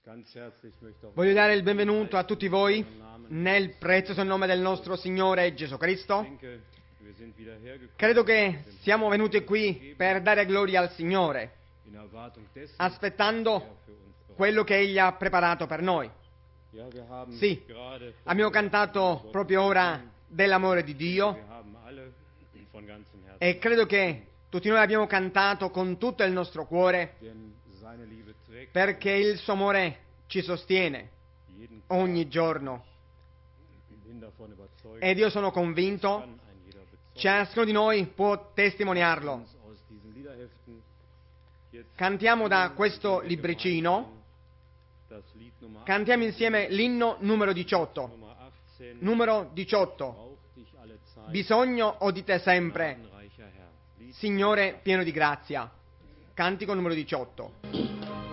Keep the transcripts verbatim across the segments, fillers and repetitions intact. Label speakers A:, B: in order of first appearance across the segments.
A: Voglio dare il benvenuto a tutti voi nel prezioso nome del nostro Signore Gesù Cristo. Credo che siamo venuti qui per dare gloria al Signore, aspettando quello che Egli ha preparato per noi. Sì, abbiamo cantato proprio ora dell'amore di Dio e credo che tutti noi abbiamo cantato con tutto il nostro cuore, perché il suo amore ci sostiene ogni giorno. Ed io sono convinto, ciascuno di noi può testimoniarlo. Cantiamo da questo libricino, cantiamo insieme l'inno numero diciotto. Numero diciotto. Bisogno ho di te sempre, Signore pieno di grazia. Cantico numero diciotto.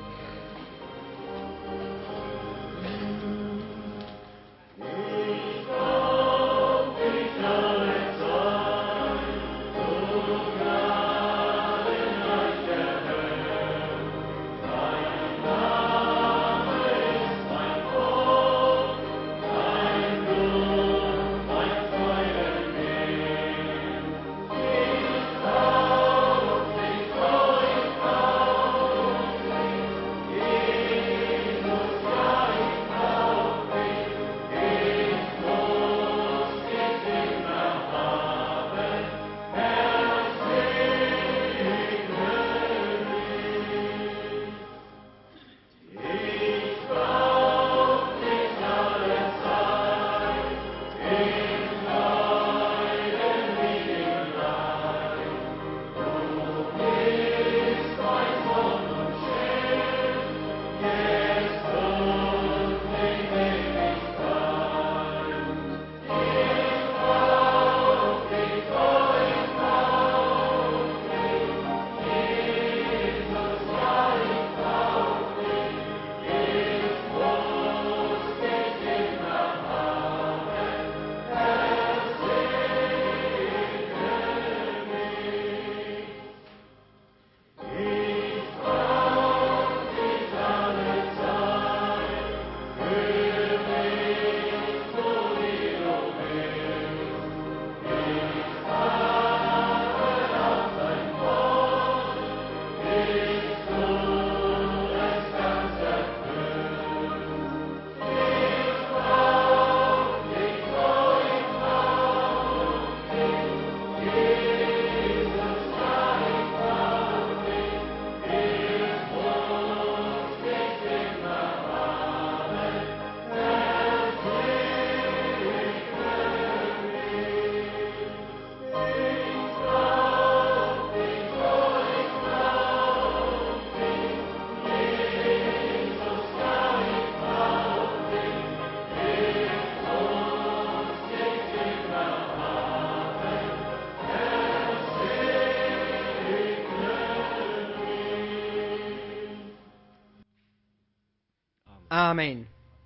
A: Amen.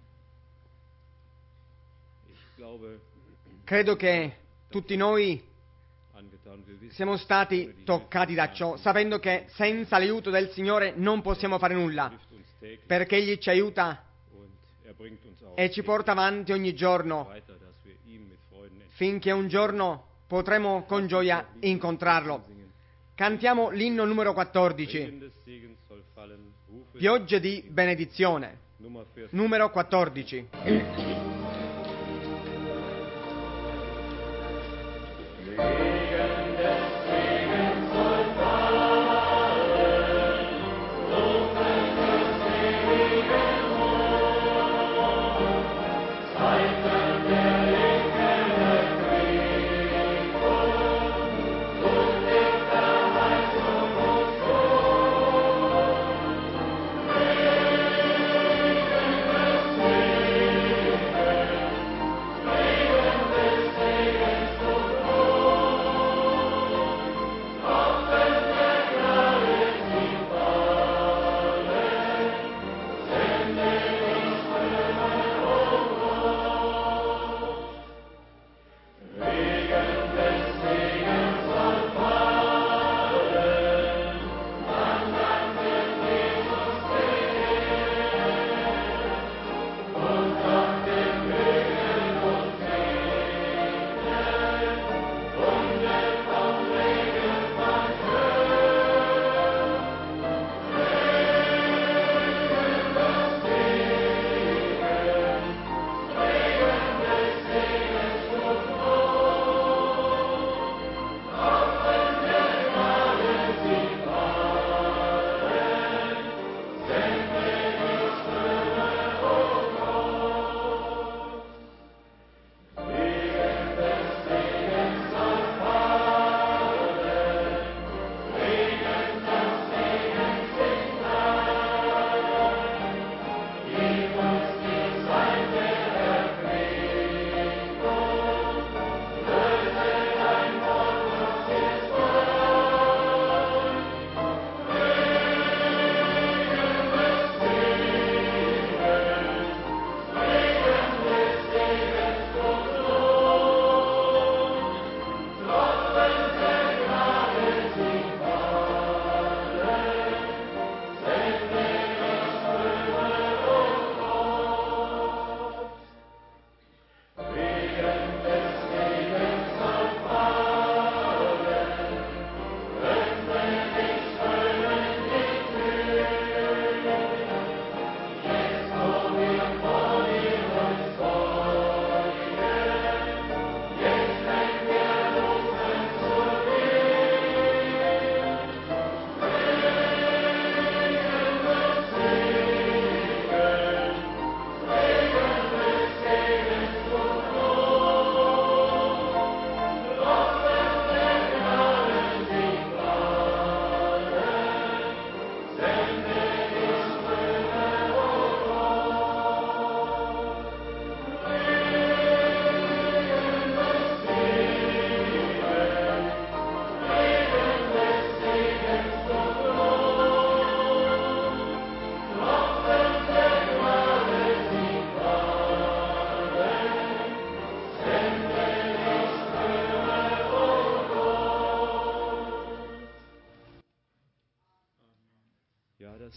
A: Credo che tutti noi siamo stati toccati da ciò, sapendo che senza l'aiuto del Signore non possiamo fare nulla, perché Egli ci aiuta e ci porta avanti ogni giorno, finché un giorno potremo con gioia incontrarlo. Cantiamo l'inno numero quattordici, Piogge di benedizione. Numero quattordici.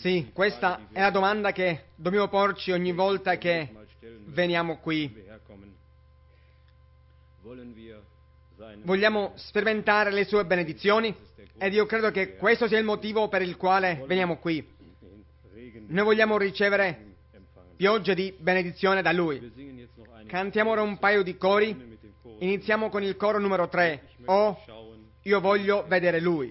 A: Sì, questa è la domanda che dobbiamo porci ogni volta che veniamo qui. Vogliamo sperimentare le sue benedizioni? Ed io credo che questo sia il motivo per il quale veniamo qui. Noi vogliamo ricevere piogge di benedizione da Lui. Cantiamo ora un paio di cori. Iniziamo con il coro numero tre. Oh, io voglio vedere Lui.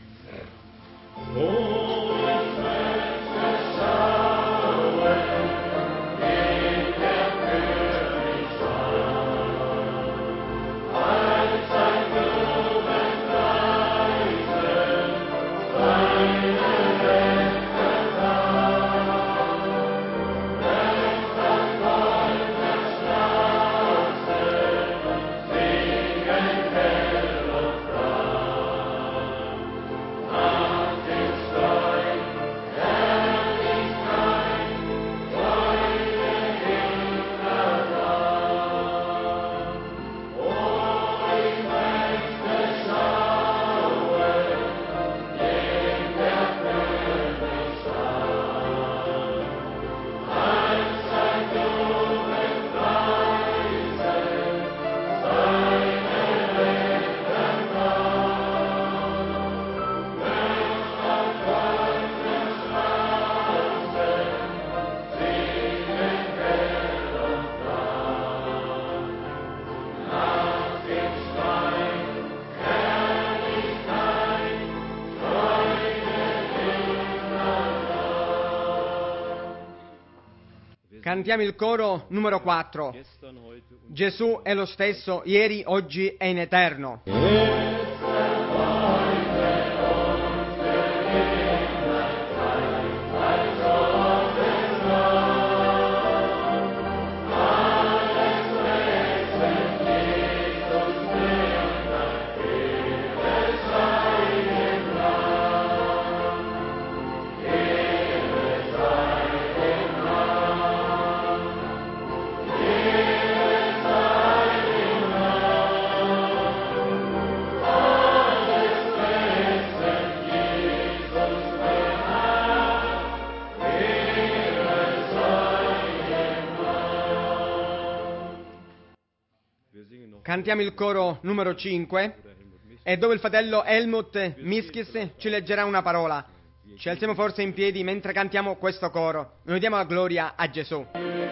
A: Cantiamo il coro numero quattro. Gesù è lo stesso ieri, oggi e in eterno. Cantiamo il coro numero cinque, e dove il fratello Helmut Miskis ci leggerà una parola. Ci alziamo forse in piedi mentre cantiamo questo coro. Noi diamo la gloria a Gesù.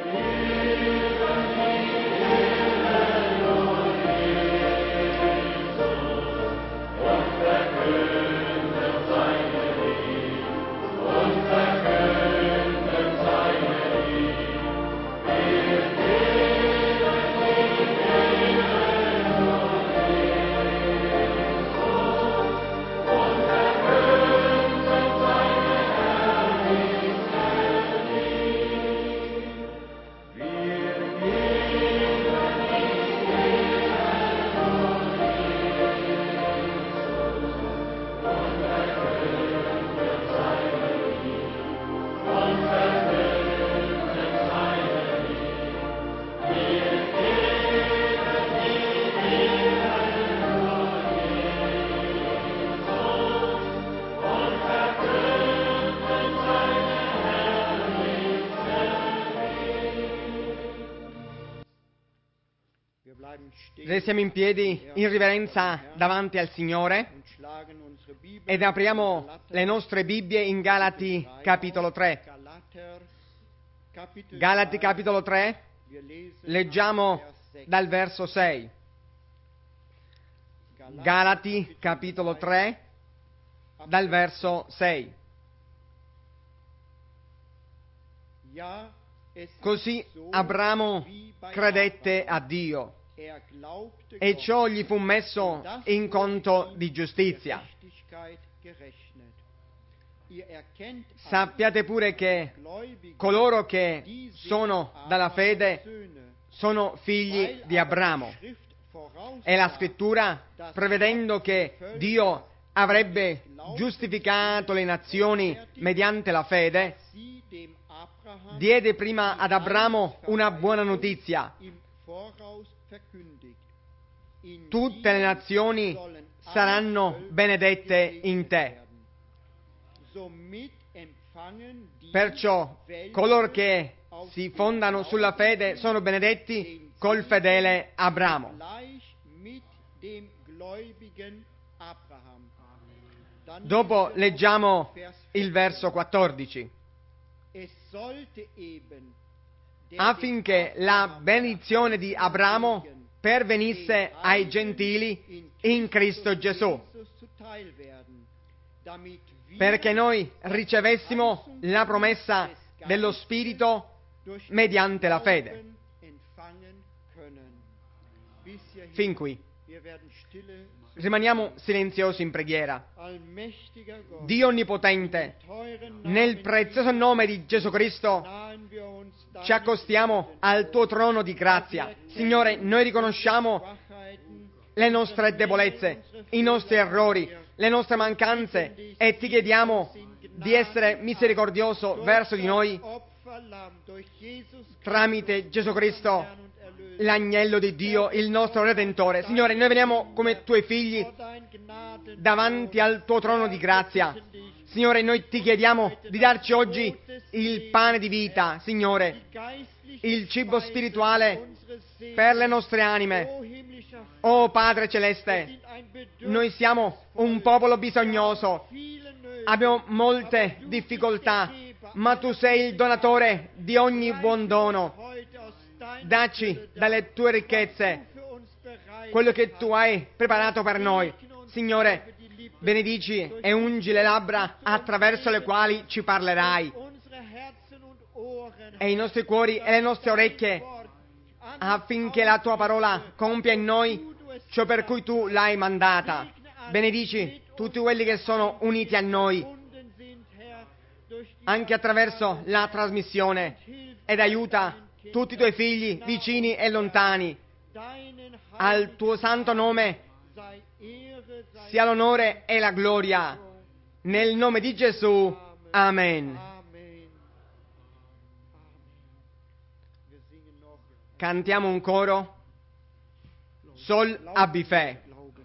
A: Restiamo in piedi in riverenza davanti al Signore ed apriamo le nostre Bibbie in Galati capitolo tre. Galati capitolo tre, leggiamo dal verso sei. Galati capitolo tre, dal verso sei. Così Abramo credette a Dio e ciò gli fu messo in conto di giustizia. Sappiate pure che coloro che sono dalla fede sono figli di Abramo. E la Scrittura, prevedendo che Dio avrebbe giustificato le nazioni mediante la fede, diede prima ad Abramo una buona notizia. Tutte le nazioni saranno benedette in te. Perciò coloro che si fondano sulla fede sono benedetti col fedele Abramo. Dopo leggiamo il verso quattordici. Affinché la benedizione di Abramo pervenisse ai gentili in Cristo Gesù, perché noi ricevessimo la promessa dello Spirito mediante la fede. Fin qui. Rimaniamo silenziosi in preghiera. Dio Onnipotente, nel prezioso nome di Gesù Cristo, ci accostiamo al Tuo trono di grazia. Signore, noi riconosciamo le nostre debolezze, i nostri errori, le nostre mancanze e Ti chiediamo di essere misericordioso verso di noi tramite Gesù Cristo, l'agnello di Dio, il nostro Redentore. Signore, noi veniamo come Tuoi figli davanti al Tuo trono di grazia. Signore, noi Ti chiediamo di darci oggi il pane di vita, Signore, il cibo spirituale per le nostre anime. Oh Padre Celeste, noi siamo un popolo bisognoso, abbiamo molte difficoltà, ma Tu sei il donatore di ogni buon dono. Dacci dalle Tue ricchezze quello che Tu hai preparato per noi. Signore, benedici e ungi le labbra attraverso le quali ci parlerai, e i nostri cuori e le nostre orecchie, affinché la Tua parola compia in noi ciò per cui Tu l'hai mandata. Benedici tutti quelli che sono uniti a noi, anche attraverso la trasmissione, ed aiuta tutti I Tuoi figli, vicini e lontani. Al Tuo santo nome sia l'onore e la gloria. Nel nome di Gesù. Amen. Cantiamo un coro. Sol abbi fe.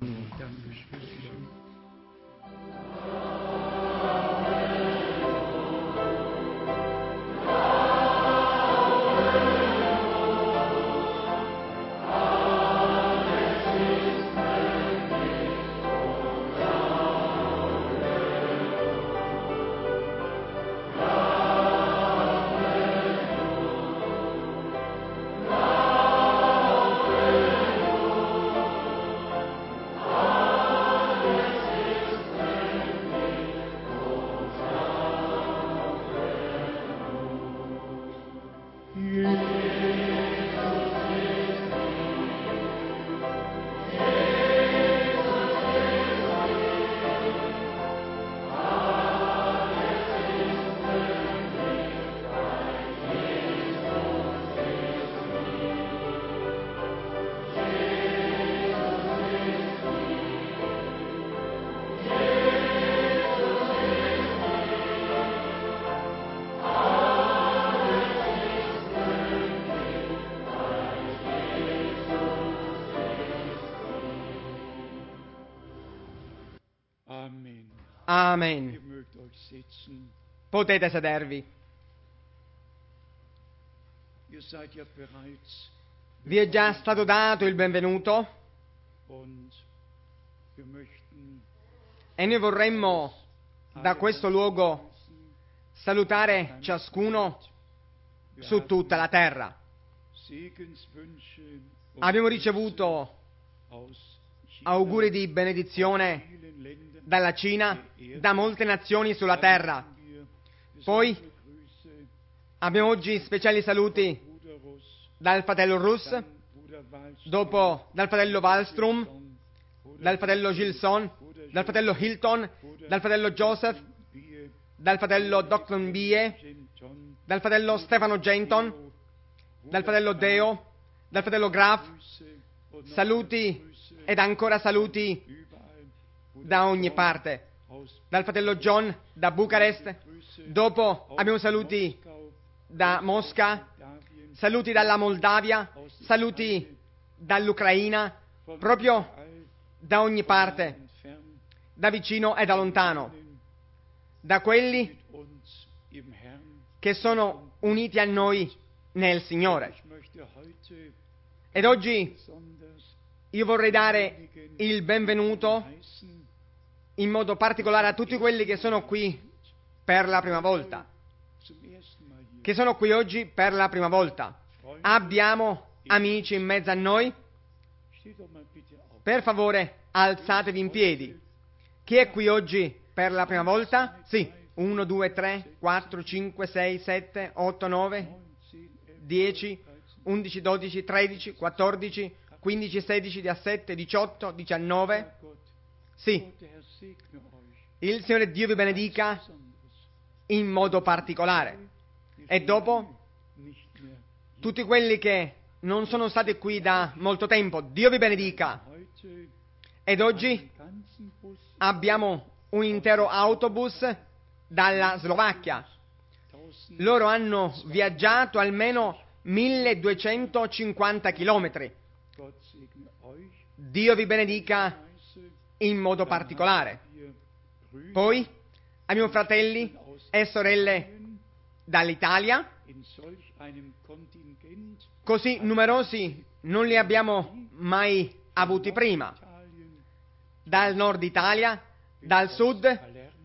A: Amen. Potete sedervi. Vi è già stato dato il benvenuto e noi vorremmo da questo luogo salutare ciascuno su tutta la terra. Abbiamo ricevuto auguri di benedizione dalla Cina, da molte nazioni sulla terra. Poi abbiamo oggi speciali saluti dal fratello Russ, dopo dal fratello Wallström, dal fratello Gilson, dal fratello Hilton, dal fratello Joseph, dal fratello Doctor Bie, dal fratello Stefano Genton, dal fratello Deo, dal fratello Graf. Saluti ed ancora saluti da ogni parte, dal fratello John da Bucarest. Dopo abbiamo saluti da Mosca, saluti dalla Moldavia, saluti dall'Ucraina, proprio da ogni parte, da vicino e da lontano, da quelli che sono uniti a noi nel Signore. Ed oggi io vorrei dare il benvenuto in modo particolare a tutti quelli che sono qui per la prima volta, che sono qui oggi per la prima volta. Abbiamo amici in mezzo a noi? Per favore, alzatevi in piedi. Chi è qui oggi per la prima volta? Sì. uno, due, tre, quattro, cinque, sei, sette, otto, nove, dieci, undici, dodici, tredici, quattordici, quindici, sedici, diciassette, diciotto, diciannove. Sì. Il Signore Dio vi benedica in modo particolare. E dopo, tutti quelli che non sono stati qui da molto tempo, Dio vi benedica. Ed oggi abbiamo un intero autobus dalla Slovacchia. Loro hanno viaggiato almeno milleduecentocinquanta chilometri. Dio vi benedica in modo particolare. Poi abbiamo fratelli e sorelle dall'Italia. Così numerosi non li abbiamo mai avuti prima. Dal nord Italia, dal sud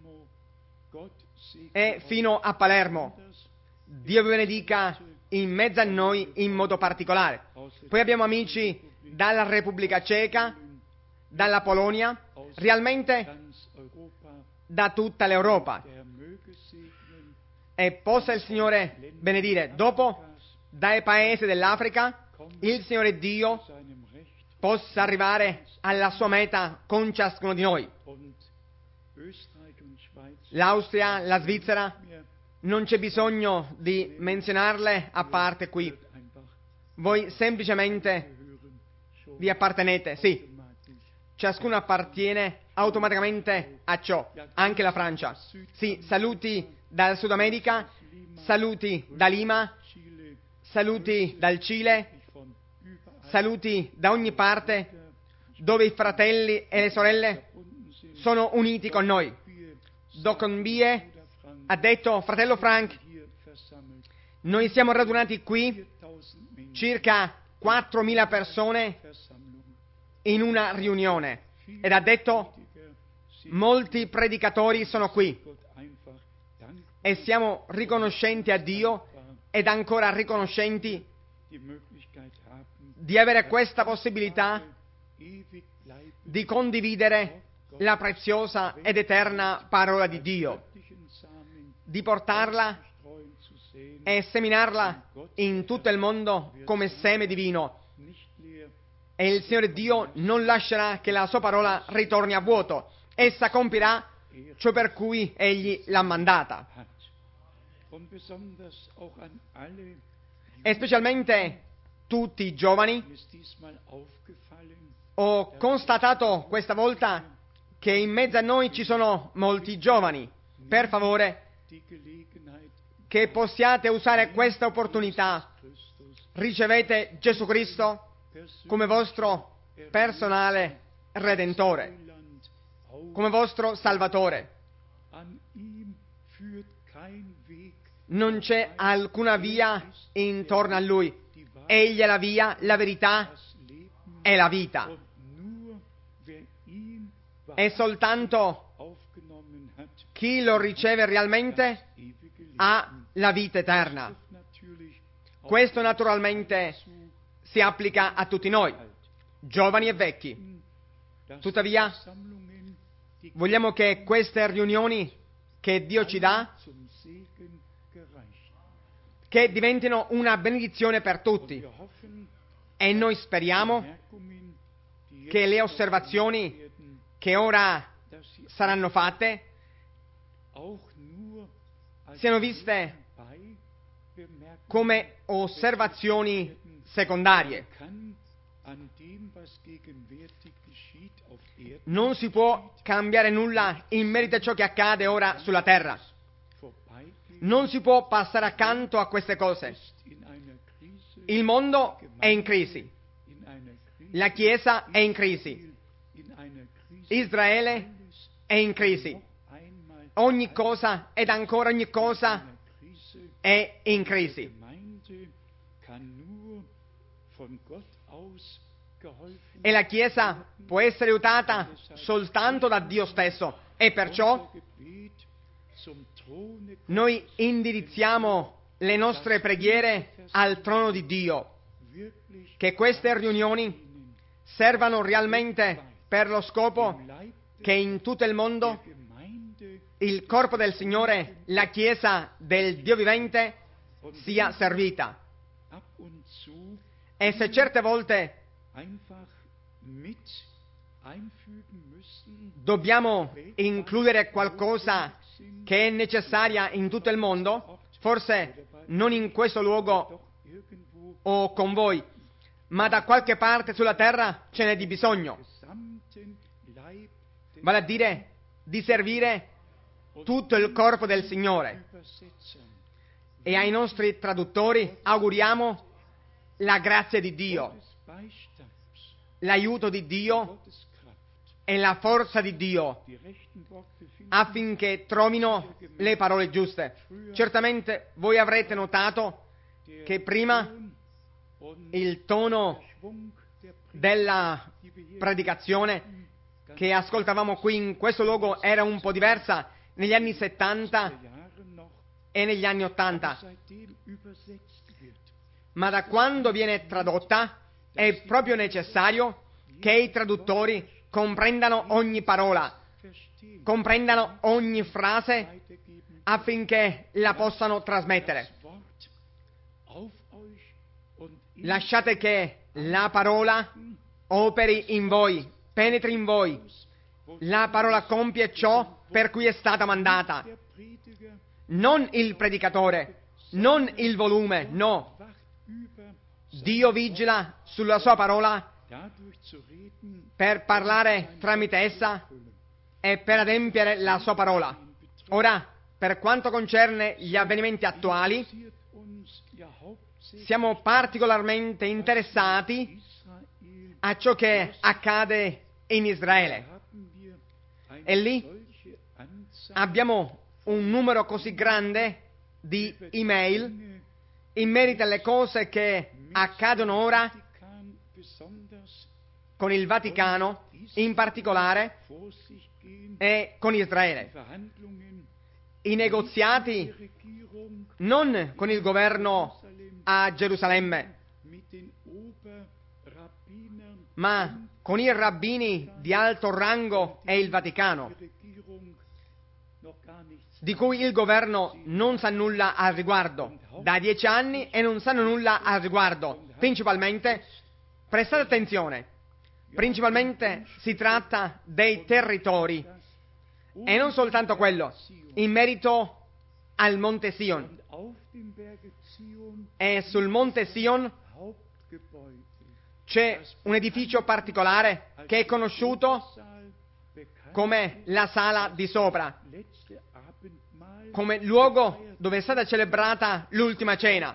A: e fino a Palermo. Dio vi benedica in mezzo a noi in modo particolare. Poi abbiamo amici dalla Repubblica Ceca, dalla Polonia, realmente da tutta l'Europa. E possa il Signore benedire. Dopo, dai paesi dell'Africa, il Signore Dio possa arrivare alla sua meta con ciascuno di noi. L'Austria, la Svizzera, non c'è bisogno di menzionarle a parte qui. Voi semplicemente vi appartenete, sì. Ciascuno appartiene automaticamente a ciò, anche la Francia. Sì, saluti dal Sud America, saluti da Lima, saluti dal Cile, saluti da ogni parte dove i fratelli e le sorelle sono uniti con noi. Doconbie ha detto, fratello Frank, noi siamo radunati qui, circa quattromila persone in una riunione, ed ha detto, molti predicatori sono qui, e siamo riconoscenti a Dio ed ancora riconoscenti di avere questa possibilità di condividere la preziosa ed eterna parola di Dio, di portarla e seminarla in tutto il mondo come seme divino. E il Signore Dio non lascerà che la sua parola ritorni a vuoto. Essa compirà ciò per cui Egli l'ha mandata. E specialmente tutti i giovani, ho constatato questa volta che in mezzo a noi ci sono molti giovani. Per favore, che possiate usare questa opportunità. Ricevete Gesù Cristo come vostro personale Redentore, come vostro Salvatore. Non c'è alcuna via intorno a Lui. Egli è la via, la verità e la vita. E soltanto chi lo riceve realmente ha la vita eterna. Questo naturalmente si applica a tutti noi, giovani e vecchi. Tuttavia, vogliamo che queste riunioni che Dio ci dà, che diventino una benedizione per tutti. E noi speriamo che le osservazioni che ora saranno fatte siano viste come osservazioni secondarie. Non si può cambiare nulla in merito a ciò che accade ora sulla terra. Non si può passare accanto a queste cose. Il mondo è in crisi. La Chiesa è in crisi. Israele è in crisi. Ogni cosa ed ancora ogni cosa è in crisi. E la Chiesa può essere aiutata soltanto da Dio stesso. E perciò noi indirizziamo le nostre preghiere al trono di Dio. Che queste riunioni servano realmente per lo scopo che in tutto il mondo il corpo del Signore, la Chiesa del Dio vivente, sia servita. E se certe volte dobbiamo includere qualcosa che è necessaria in tutto il mondo, forse non in questo luogo o con voi, ma da qualche parte sulla terra ce n'è di bisogno. Vale a dire di servire tutto il corpo del Signore. E ai nostri traduttori auguriamo la grazia di Dio, l'aiuto di Dio e la forza di Dio affinché trovino le parole giuste. Certamente voi avrete notato che prima il tono della predicazione che ascoltavamo qui in questo luogo era un po' diversa negli anni settanta e negli anni ottanta, ma da quando viene tradotta è proprio necessario che i traduttori comprendano ogni parola, comprendano ogni frase affinché la possano trasmettere. Lasciate che la parola operi in voi, penetri in voi. La parola compie ciò per cui è stata mandata. Non il predicatore, non il volume, no. Dio vigila sulla sua parola per parlare tramite essa e per adempiere la sua parola. Ora, per quanto concerne gli avvenimenti attuali, siamo particolarmente interessati a ciò che accade in Israele. E lì abbiamo un numero così grande di email in merito alle cose che accadono ora con il Vaticano, in particolare, e con Israele. I negoziati non con il governo a Gerusalemme, ma con i rabbini di alto rango e il Vaticano, di cui il governo non sa nulla al riguardo da dieci anni e non sanno nulla al riguardo. Principalmente, prestate attenzione, principalmente si tratta dei territori e non soltanto quello, in merito al Monte Sion. E sul Monte Sion c'è un edificio particolare che è conosciuto come la sala di sopra, come luogo dove è stata celebrata l'ultima cena.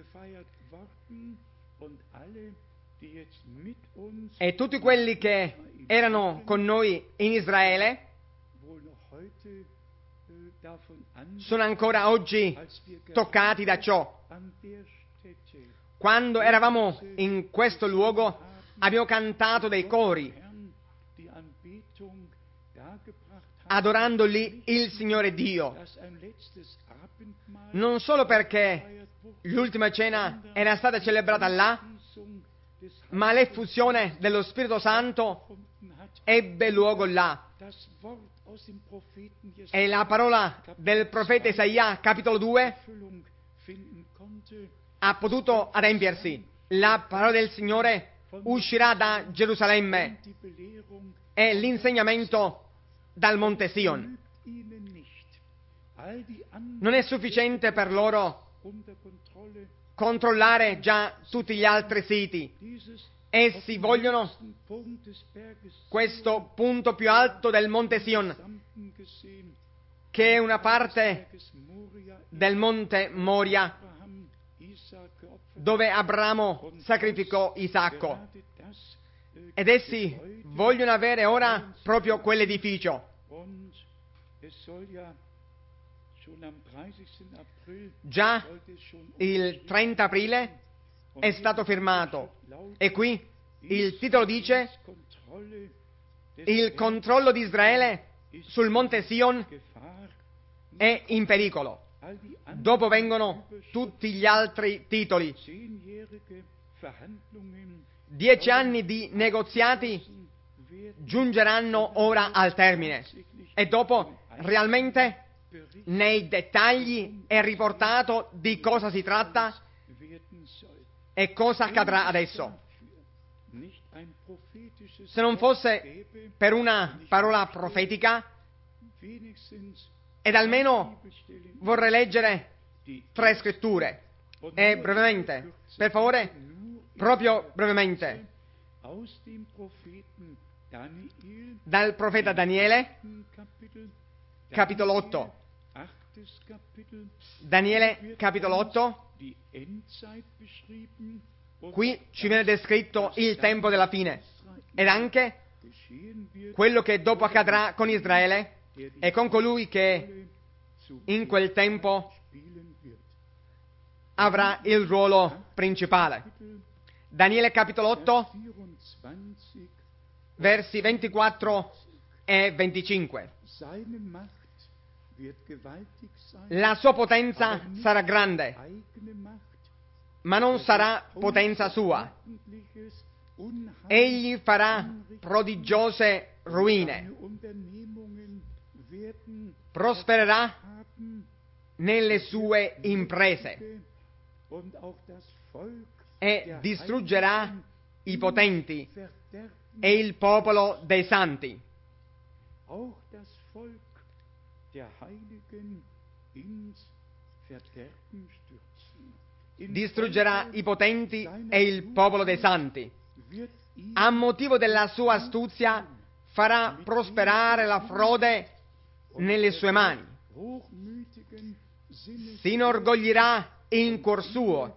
A: E tutti quelli che erano con noi in Israele sono ancora oggi toccati da ciò. Quando eravamo in questo luogo abbiamo cantato dei cori adorando lì il Signore Dio, non solo perché l'ultima cena era stata celebrata là, ma l'effusione dello Spirito Santo ebbe luogo là. E la parola del profeta Isaia, capitolo due, ha potuto adempiersi. La parola del Signore uscirà da Gerusalemme e l'insegnamento dal Monte Sion. Non è sufficiente per loro controllare già tutti gli altri siti. Essi vogliono questo punto più alto del Monte Sion, che è una parte del Monte Moria, dove Abramo sacrificò Isacco. Ed essi vogliono avere ora proprio quell'edificio. Già il trenta aprile è stato firmato e qui il titolo dice: il controllo di Israele sul monte Sion è in pericolo. Dopo vengono tutti gli altri titoli. Dieci anni di negoziati giungeranno ora al termine e dopo realmente nei dettagli è riportato di cosa si tratta e cosa accadrà adesso. Se non fosse per una parola profetica, ed almeno vorrei leggere tre scritture, e brevemente, per favore, proprio brevemente, dal profeta Daniele, capitolo otto. Daniele, capitolo otto, qui ci viene descritto il tempo della fine ed anche quello che dopo accadrà con Israele e con colui che in quel tempo avrà il ruolo principale. Daniele capitolo otto, versi ventiquattro e venticinque. La sua potenza sarà grande, ma non sarà potenza sua. Egli farà prodigiose ruine, prospererà nelle sue imprese e distruggerà i potenti e il popolo dei santi. Distruggerà i potenti e il popolo dei santi. A motivo della sua astuzia farà prosperare la frode nelle sue mani. Si inorgoglirà in cuor suo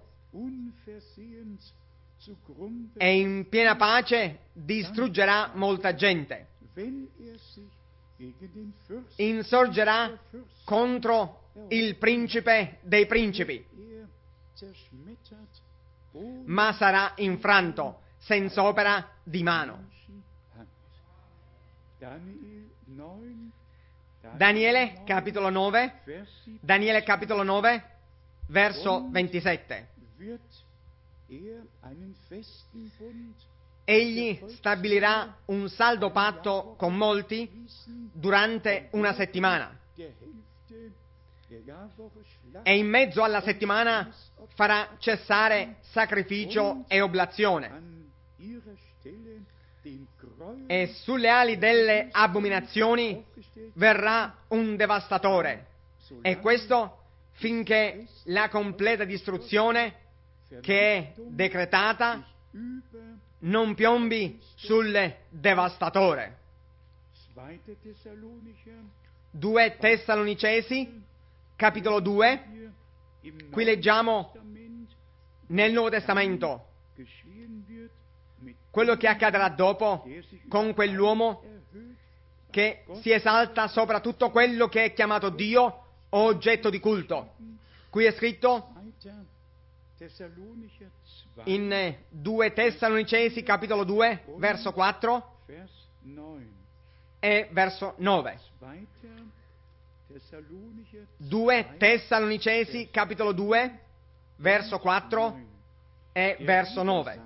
A: e in piena pace distruggerà molta gente. Insorgerà contro il principe dei principi, ma sarà infranto senza opera di mano. Daniele capitolo nove, Daniele capitolo nove, verso ventisette. Egli stabilirà un saldo patto con molti durante una settimana e in mezzo alla settimana farà cessare sacrificio e oblazione, e sulle ali delle abominazioni verrà un devastatore, e questo finché la completa distruzione che è decretata non piombi sul devastatore. Due Tessalonicesi, capitolo due, qui leggiamo nel Nuovo Testamento quello che accadrà dopo con quell'uomo che si esalta sopra tutto quello che è chiamato Dio o oggetto di culto. Qui è scritto in due Tessalonicesi capitolo due verso quattro e verso nove. due Tessalonicesi capitolo due verso quattro e verso nove.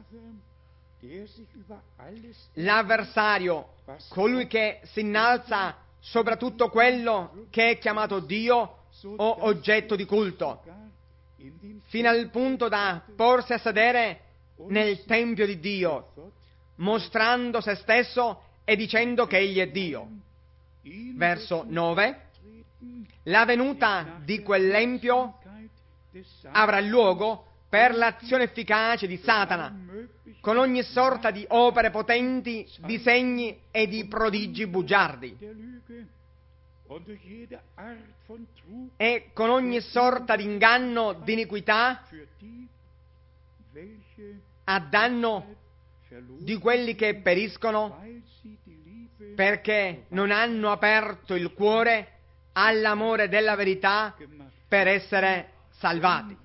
A: L'avversario, colui che si innalza sopra tutto quello che è chiamato Dio o oggetto di culto, fino al punto da porsi a sedere nel Tempio di Dio, mostrando se stesso e dicendo che egli è Dio. Verso nove. La venuta di quell'empio avrà luogo per l'azione efficace di Satana, con ogni sorta di opere potenti, di segni e di prodigi bugiardi, e con ogni sorta di inganno, di iniquità, a danno di quelli che periscono perché non hanno aperto il cuore all'amore della verità per essere salvati.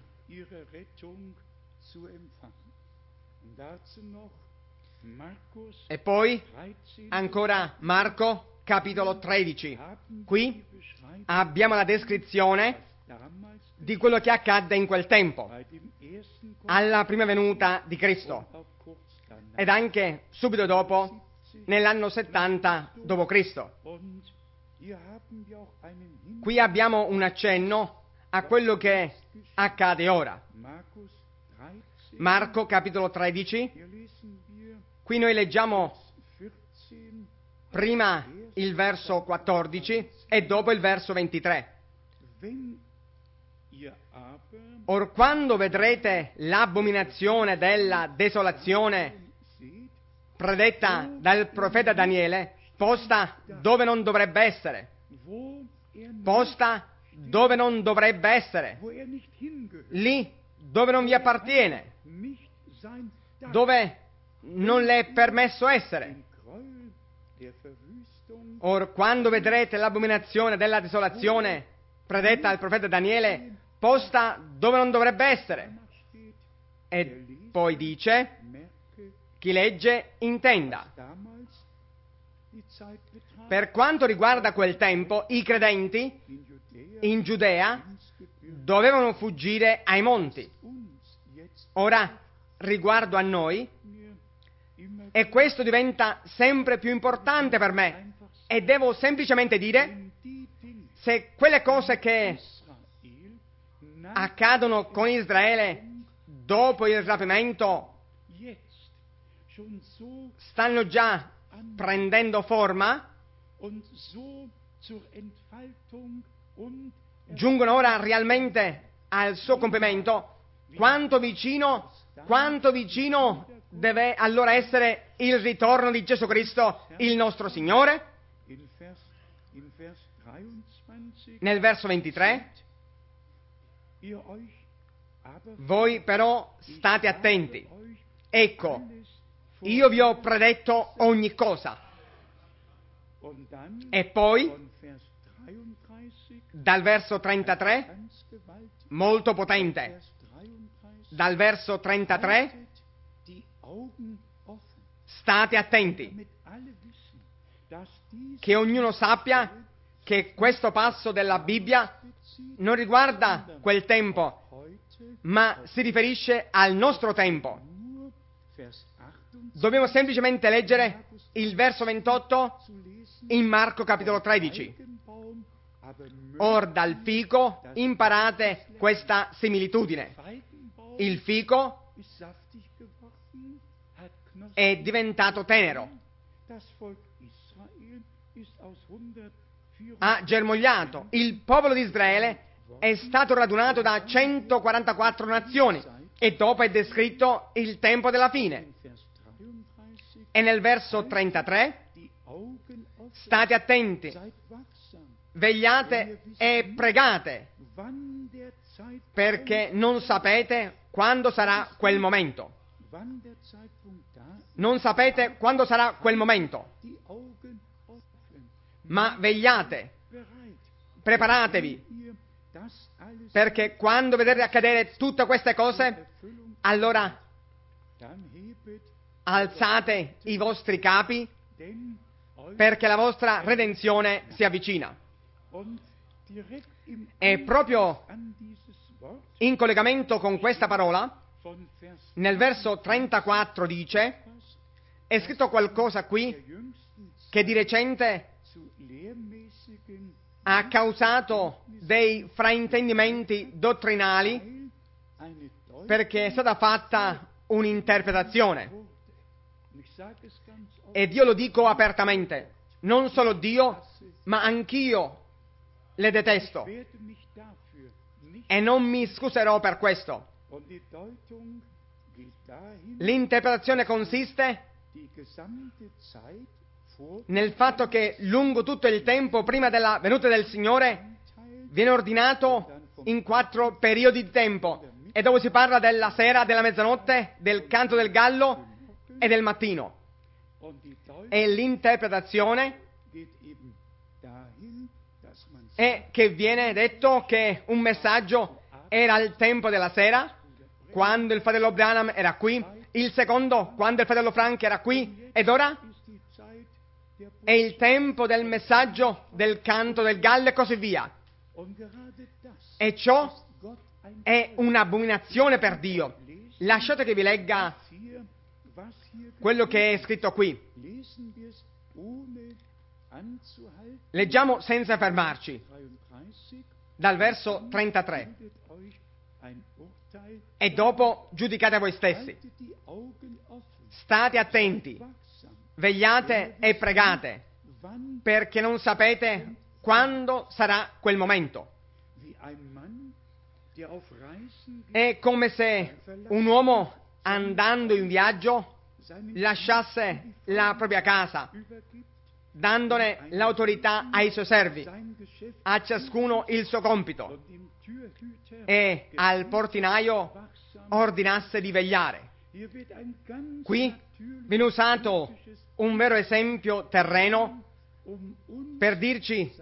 A: E poi ancora Marco capitolo tredici. Qui abbiamo la descrizione di quello che accadde in quel tempo, alla prima venuta di Cristo, ed anche subito dopo, nell'anno settanta dopo Cristo. Qui abbiamo un accenno a quello che accade ora. Marco capitolo tredici, qui noi leggiamo prima il verso quattordici e dopo il verso ventitré. Or quando vedrete l'abominazione della desolazione predetta dal profeta Daniele, posta dove non dovrebbe essere, posta dove non dovrebbe essere, lì dove non vi appartiene, dove non le è permesso essere. Or quando vedrete l'abominazione della desolazione predetta dal profeta Daniele, posta dove non dovrebbe essere. E poi dice, chi legge intenda. Per quanto riguarda quel tempo, i credenti in Giudea dovevano fuggire ai monti. Ora, riguardo a noi, e questo diventa sempre più importante per me, e devo semplicemente dire, se quelle cose che accadono con Israele dopo il rapimento stanno già prendendo forma, giungono ora realmente al suo compimento, quanto vicino, quanto vicino deve allora essere il ritorno di Gesù Cristo, il nostro Signore? Nel verso ventitré, voi però state attenti, ecco, io vi ho predetto ogni cosa. E poi, dal verso trentatré, molto potente, dal verso trentatré, state attenti, che ognuno sappia che questo passo della Bibbia non riguarda quel tempo, ma si riferisce al nostro tempo. Dobbiamo semplicemente leggere il verso ventotto in Marco capitolo tredici. Or dal fico imparate questa similitudine. Il fico è diventato tenero, ha germogliato. Il popolo di Israele è stato radunato da centoquarantaquattro nazioni e dopo è descritto il tempo della fine. E nel verso trentatré, state attenti, vegliate e pregate, perché non sapete quando sarà quel momento. Non sapete quando sarà quel momento, ma vegliate, preparatevi, perché quando vedrete accadere tutte queste cose, allora alzate i vostri capi, perché la vostra redenzione si avvicina. E proprio in collegamento con questa parola, nel verso trentaquattro dice, è scritto qualcosa qui che di recente ha causato dei fraintendimenti dottrinali, perché è stata fatta un'interpretazione. Ed io lo dico apertamente, non solo Dio, ma anch'io le detesto. E non mi scuserò per questo. L'interpretazione consiste nel fatto che lungo tutto il tempo prima della venuta del Signore viene ordinato in quattro periodi di tempo, e dove si parla della sera, della mezzanotte, del canto del gallo e del mattino. E l'interpretazione e che viene detto che un messaggio era al tempo della sera, quando il fratello Branham era qui, il secondo quando il fratello Frank era qui, ed ora è il tempo del messaggio, del canto del gallo e così via. E ciò è un'abominazione per Dio. Lasciate che vi legga quello che è scritto qui. Leggiamo senza fermarci, dal verso trentatré. E dopo giudicate voi stessi. State attenti, vegliate e pregate, perché non sapete quando sarà quel momento. È come se un uomo andando in viaggio lasciasse la propria casa, dandone l'autorità ai suoi servi, a ciascuno il suo compito, e al portinaio ordinasse di vegliare. Qui viene usato un vero esempio terreno per dirci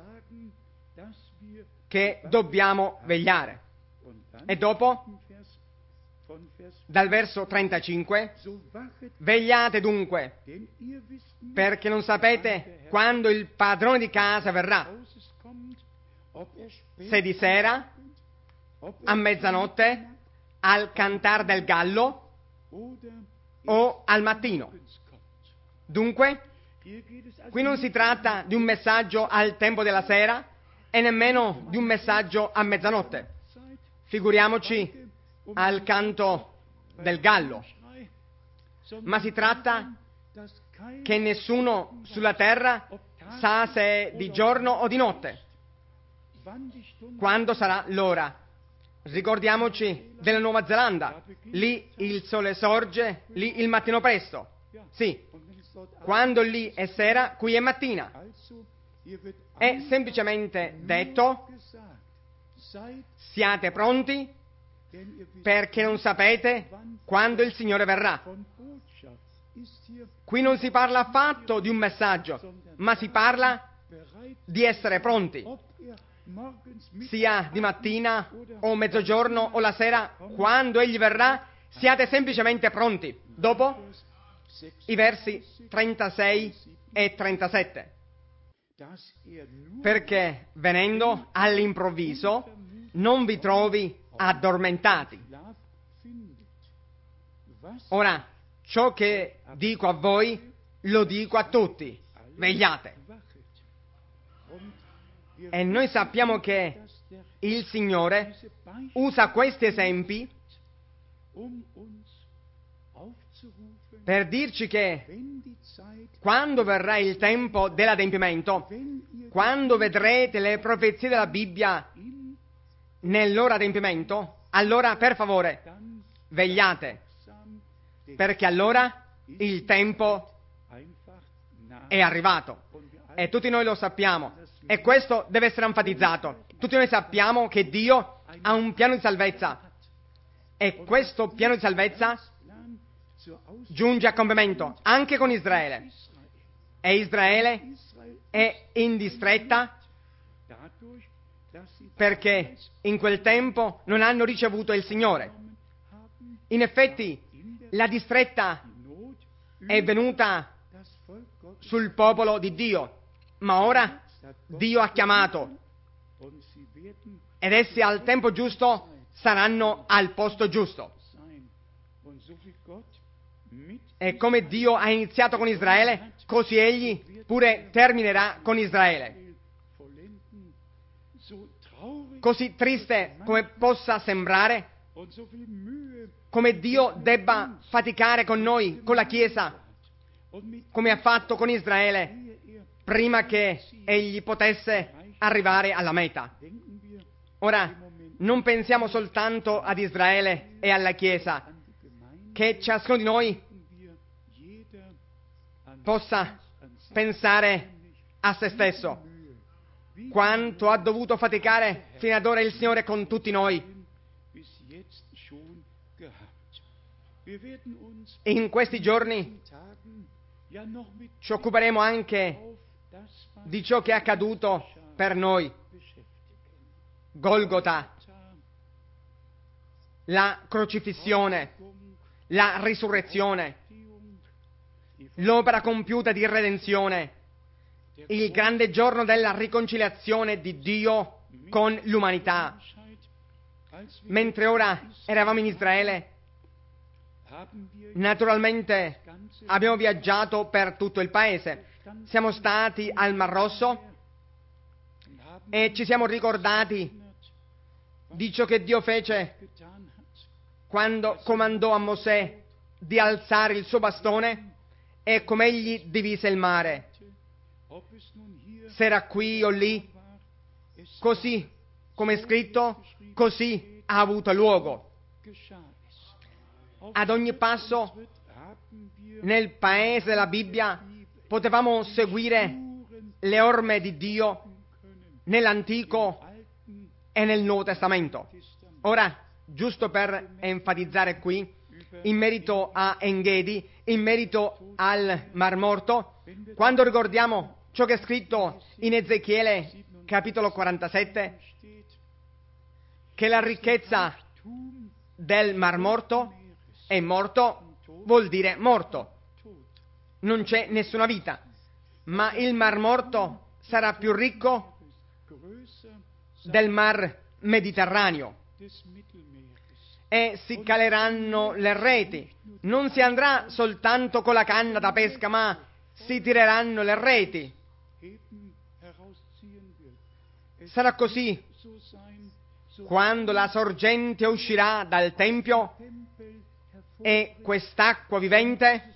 A: che dobbiamo vegliare. E dopo, dal verso trentacinque, vegliate dunque, perché non sapete quando il padrone di casa verrà, se di sera, a mezzanotte, al cantar del gallo o al mattino. Dunque, qui non si tratta di un messaggio al tempo della sera e nemmeno di un messaggio a mezzanotte. Figuriamoci al canto del gallo. Ma si tratta che nessuno sulla terra sa se è di giorno o di notte, quando sarà l'ora. Ricordiamoci della Nuova Zelanda. Lì il sole sorge, lì il mattino presto. Sì, quando lì è sera, qui è mattina. È semplicemente detto: siate pronti, perché non sapete quando il Signore verrà. Qui non si parla affatto di un messaggio, ma si parla di essere pronti, sia di mattina o mezzogiorno o la sera, quando Egli verrà, siate semplicemente pronti. Dopo i versi trentasei e trentasette. Perché venendo all'improvviso non vi trovi addormentati. Ora, ciò che dico a voi lo dico a tutti: vegliate. E noi sappiamo che il Signore usa questi esempi per dirci che quando verrà il tempo dell'adempimento, quando vedrete le profezie della Bibbia nel loro adempimento, allora per favore vegliate, perché allora il tempo è arrivato e tutti noi lo sappiamo, e questo deve essere enfatizzato. Tutti noi sappiamo che Dio ha un piano di salvezza e questo piano di salvezza giunge a compimento anche con Israele, e Israele è in distretta perché in quel tempo non hanno ricevuto il Signore. In effetti la distretta è venuta sul popolo di Dio, ma ora Dio ha chiamato ed essi al tempo giusto saranno al posto giusto. E come Dio ha iniziato con Israele, così Egli pure terminerà con Israele. Così triste come possa sembrare, come Dio debba faticare con noi, con la Chiesa, come ha fatto con Israele, prima che Egli potesse arrivare alla meta. Ora, non pensiamo soltanto ad Israele e alla Chiesa, che ciascuno di noi possa pensare a se stesso quanto ha dovuto faticare fino ad ora il Signore con tutti noi. In questi giorni ci occuperemo anche di ciò che è accaduto per noi. Golgota, la crocifissione, la risurrezione, l'opera compiuta di redenzione, il grande giorno della riconciliazione di Dio con l'umanità. Mentre ora eravamo in Israele, naturalmente abbiamo viaggiato per tutto il paese. Siamo stati al Mar Rosso e ci siamo ricordati di ciò che Dio fece quando comandò a Mosè di alzare il suo bastone e come egli divise il mare. Se era qui o lì, così come è scritto, così ha avuto luogo. Ad ogni passo nel paese della Bibbia potevamo seguire le orme di Dio nell'Antico e nel Nuovo Testamento. Ora, giusto per enfatizzare qui, in merito a Engedi, in merito al Mar Morto, quando ricordiamo ciò che è scritto in Ezechiele capitolo quarantasette, che la ricchezza del Mar Morto è morto, vuol dire morto. Non c'è nessuna vita, ma il Mar Morto sarà più ricco del Mar Mediterraneo e si caleranno le reti. Non si andrà soltanto con la canna da pesca, ma si tireranno le reti. Sarà così quando la sorgente uscirà dal Tempio e quest'acqua vivente,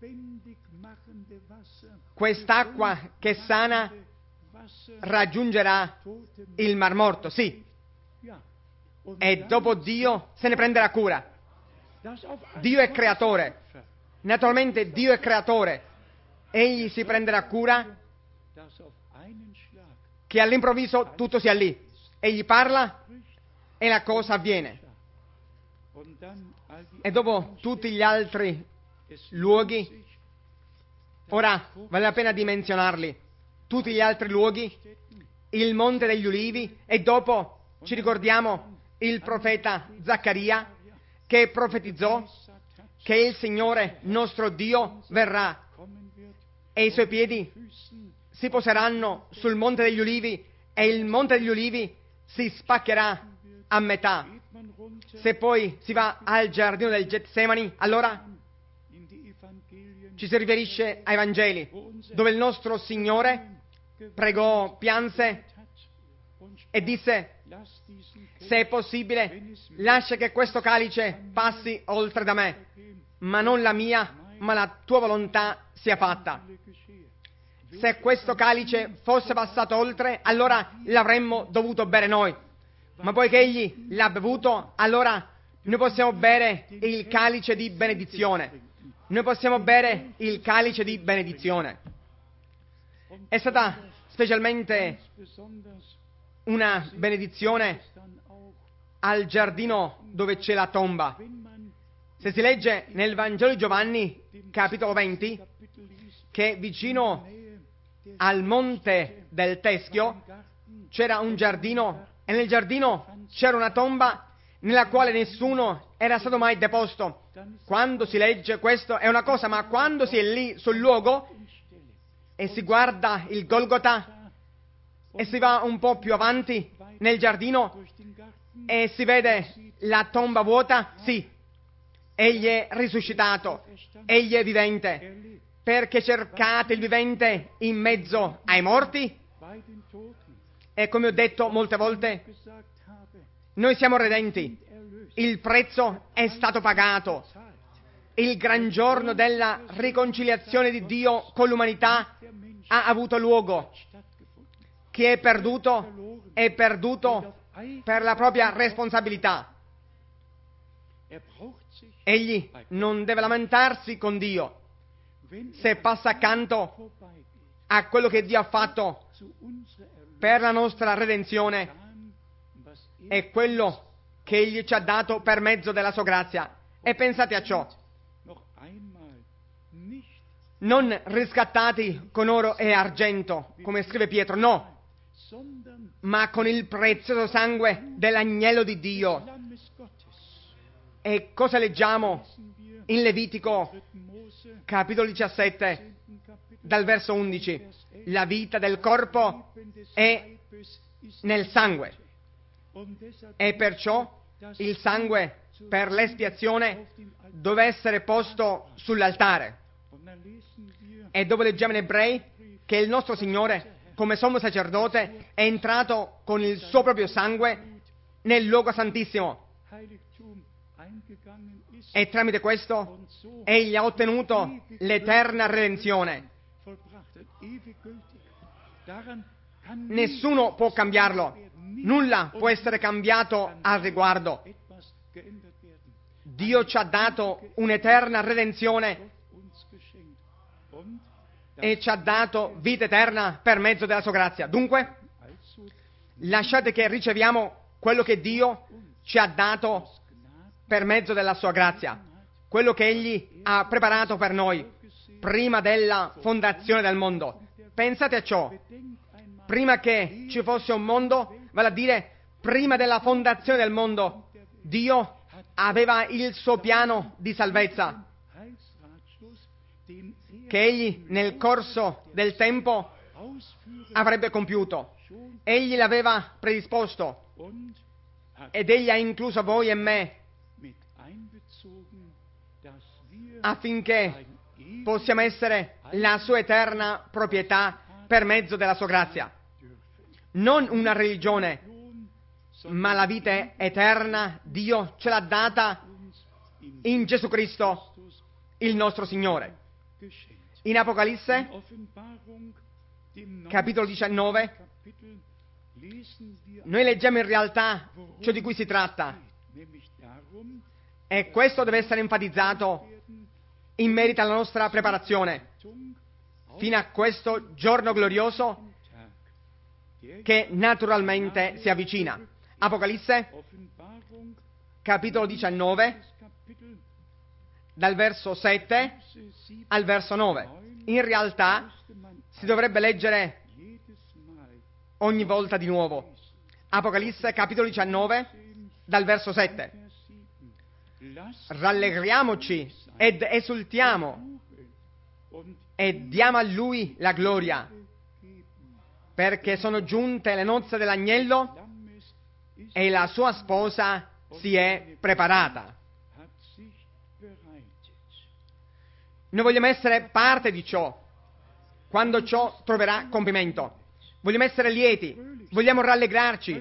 A: quest'acqua che sana, raggiungerà il Mar Morto, sì. E dopo Dio se ne prenderà cura. Dio è creatore. Naturalmente Dio è creatore. Egli si prenderà cura che all'improvviso tutto sia lì. Egli parla e la cosa avviene. E dopo tutti gli altri luoghi, ora vale la pena di menzionarli, tutti gli altri luoghi, il Monte degli Ulivi, e dopo ci ricordiamo il profeta Zaccaria che profetizzò che il Signore nostro Dio verrà e i suoi piedi si poseranno sul Monte degli Ulivi e il Monte degli Ulivi si spaccherà a metà. Se poi si va al giardino del Getsemani, allora ci si riferisce ai Vangeli, dove il nostro Signore pregò, pianse e disse: se è possibile, lascia che questo calice passi oltre da me, ma non la mia, ma la tua volontà sia fatta. Se questo calice fosse passato oltre, allora l'avremmo dovuto bere noi, ma poiché egli l'ha bevuto, allora noi possiamo bere il calice di benedizione. Noi possiamo bere il calice di benedizione. È stata specialmente una benedizione al giardino dove c'è la tomba. Se si legge nel Vangelo di Giovanni, capitolo venti, che vicino al monte del Teschio c'era un giardino e nel giardino c'era una tomba nella quale nessuno era stato mai deposto. Quando si legge questo è una cosa, ma quando si è lì sul luogo e si guarda il Golgota e si va un po' più avanti nel giardino e si vede la tomba vuota, sì, egli è risuscitato, egli è vivente. Perché cercate il vivente in mezzo ai morti? E come ho detto molte volte, noi siamo redenti, il prezzo è stato pagato, il gran giorno della riconciliazione di Dio con l'umanità ha avuto luogo. Chi è perduto è perduto per la propria responsabilità. Egli non deve lamentarsi con Dio se passa accanto a quello che Dio ha fatto per la nostra redenzione e quello che Egli ci ha dato per mezzo della sua grazia. E pensate a ciò. non riscattati con oro e argento, come scrive Pietro, no, ma con il prezioso sangue dell'agnello di Dio. E cosa leggiamo in Levitico, capitolo diciassette, dal verso undici? La vita del corpo è nel sangue, e perciò il sangue per l'espiazione deve essere posto sull'altare. E dove leggiamo in Ebrei che il nostro Signore, come sommo sacerdote, è entrato con il suo proprio sangue nel luogo santissimo, e tramite questo egli ha ottenuto l'eterna redenzione. Nessuno può cambiarlo, nulla può essere cambiato al riguardo. Dio ci ha dato un'eterna redenzione e ci ha dato vita eterna per mezzo della sua grazia. Dunque, lasciate che riceviamo quello che Dio ci ha dato per mezzo della sua grazia, quello che Egli ha preparato per noi prima della fondazione del mondo. Pensate a ciò. Prima che ci fosse un mondo, vale a dire prima della fondazione del mondo, Dio aveva il suo piano di salvezza che Egli nel corso del tempo avrebbe compiuto. Egli l'aveva predisposto ed Egli ha incluso voi e me affinché possiamo essere la sua eterna proprietà per mezzo della sua grazia. Non una religione, ma la vita eterna Dio ce l'ha data in Gesù Cristo, il nostro Signore. In Apocalisse, capitolo diciannove, noi leggiamo in realtà ciò di cui si tratta, e questo deve essere enfatizzato in merito alla nostra preparazione fino a questo giorno glorioso che naturalmente si avvicina. Apocalisse, capitolo diciannove, dal verso sette al verso nove. In realtà si dovrebbe leggere ogni volta di nuovo. Apocalisse, capitolo diciannove, dal verso sette. Rallegriamoci ed esultiamo e diamo a Lui la gloria, perché sono giunte le nozze dell'agnello e la sua sposa si è preparata. Noi vogliamo essere parte di ciò, quando ciò troverà compimento. Vogliamo essere lieti, vogliamo rallegrarci,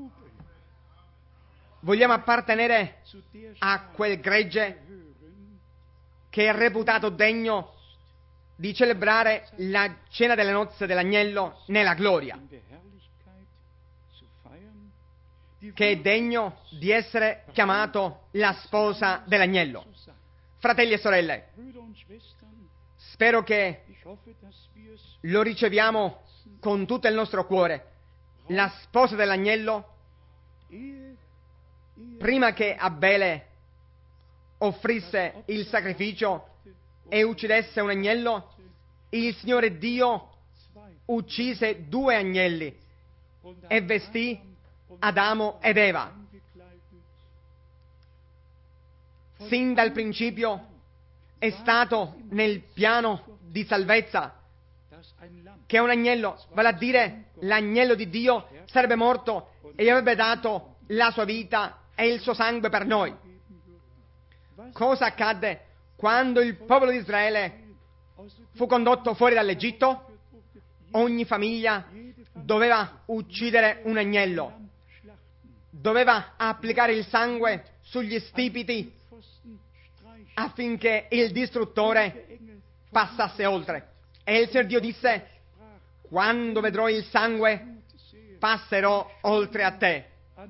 A: vogliamo appartenere a quel gregge che è reputato degno di celebrare la cena delle nozze dell'agnello nella gloria, che è degno di essere chiamato la sposa dell'agnello. Fratelli e sorelle, spero che lo riceviamo con tutto il nostro cuore. La sposa dell'agnello, prima che Abele offrisse il sacrificio e uccidesse un agnello, il Signore Dio uccise due agnelli e vestì Adamo ed Eva. Sin dal principio è stato nel piano di salvezza che un agnello, vale a dire l'agnello di Dio, sarebbe morto e gli avrebbe dato la sua vita e il suo sangue per noi. Cosa accadde quando il popolo di Israele fu condotto fuori dall'Egitto? Ogni famiglia doveva uccidere un agnello, doveva applicare il sangue sugli stipiti affinché il distruttore passasse oltre. E il Signore Dio disse: quando vedrò il sangue, passerò oltre a te.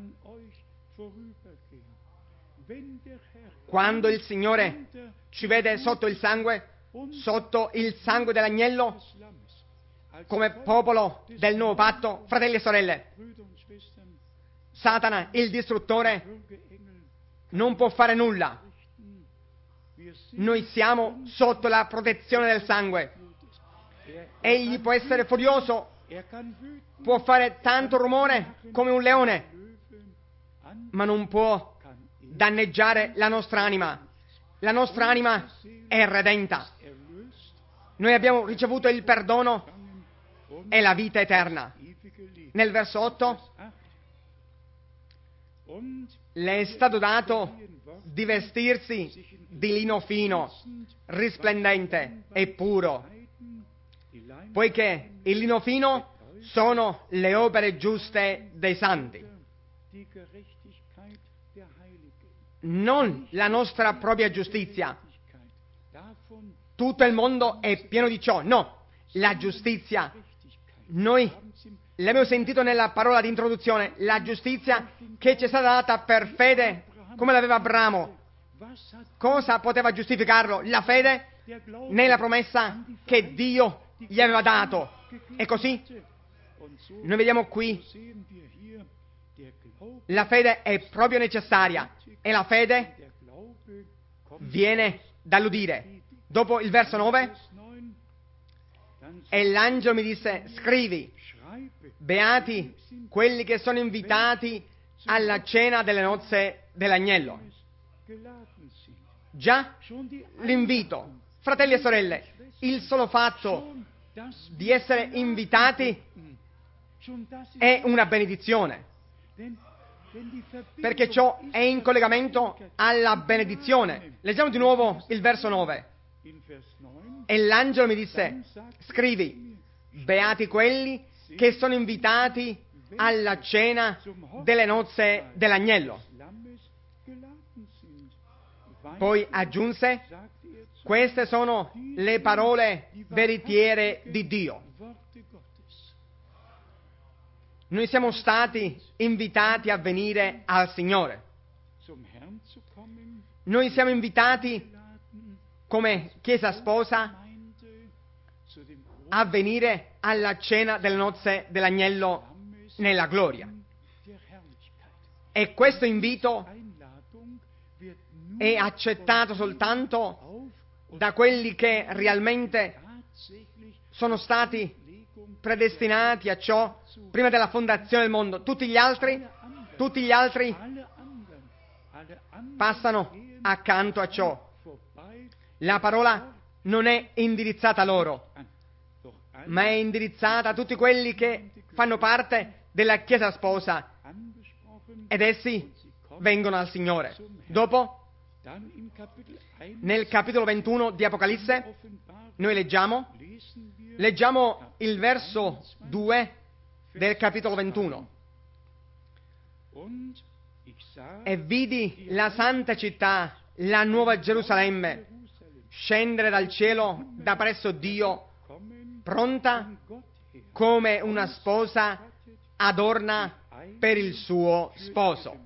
A: Quando il Signore ci vede sotto il sangue, sotto il sangue dell'agnello, come popolo del nuovo patto, fratelli e sorelle, Satana, il distruttore, non può fare nulla. Noi siamo sotto la protezione del sangue. Egli può essere furioso, può fare tanto rumore come un leone, ma non può danneggiare la nostra anima. La nostra anima è redenta. Noi abbiamo ricevuto il perdono e la vita eterna. Nel verso otto, le è stato dato di vestirsi di lino fino, risplendente e puro, poiché il lino fino sono le opere giuste dei santi, non la nostra propria giustizia. Tutto il mondo è pieno di ciò. No, la giustizia. Noi l'abbiamo sentito nella parola di introduzione, la giustizia che ci è stata data per fede, come l'aveva Abramo. Cosa poteva giustificarlo? La fede nella promessa che Dio gli aveva dato. E così noi vediamo qui, la fede è proprio necessaria e la fede viene dall'udire. Dopo il verso nove, e l'angelo mi disse: scrivi, beati quelli che sono invitati alla cena delle nozze dell'agnello. Già l'invito, fratelli e sorelle, il solo fatto di essere invitati è una benedizione, perché ciò è in collegamento alla benedizione. Leggiamo di nuovo il verso nove. E l'angelo mi disse: scrivi, beati quelli che sono invitati alla cena delle nozze dell'agnello. Poi aggiunse: queste sono le parole veritiere di Dio. Noi siamo stati invitati a venire al Signore. Noi siamo invitati come Chiesa sposa a venire alla cena delle nozze dell'agnello nella gloria. E questo invito è accettato soltanto da quelli che realmente sono stati predestinati a ciò prima della fondazione del mondo. Tutti gli altri, tutti gli altri passano accanto a ciò. La parola non è indirizzata a loro, ma è indirizzata a tutti quelli che fanno parte della Chiesa sposa ed essi vengono al Signore. Dopo, nel capitolo ventuno di Apocalisse, noi leggiamo, leggiamo il verso due del capitolo ventuno. E vidi la santa città, la nuova Gerusalemme, scendere dal cielo da presso Dio, pronta come una sposa adorna per il suo sposo.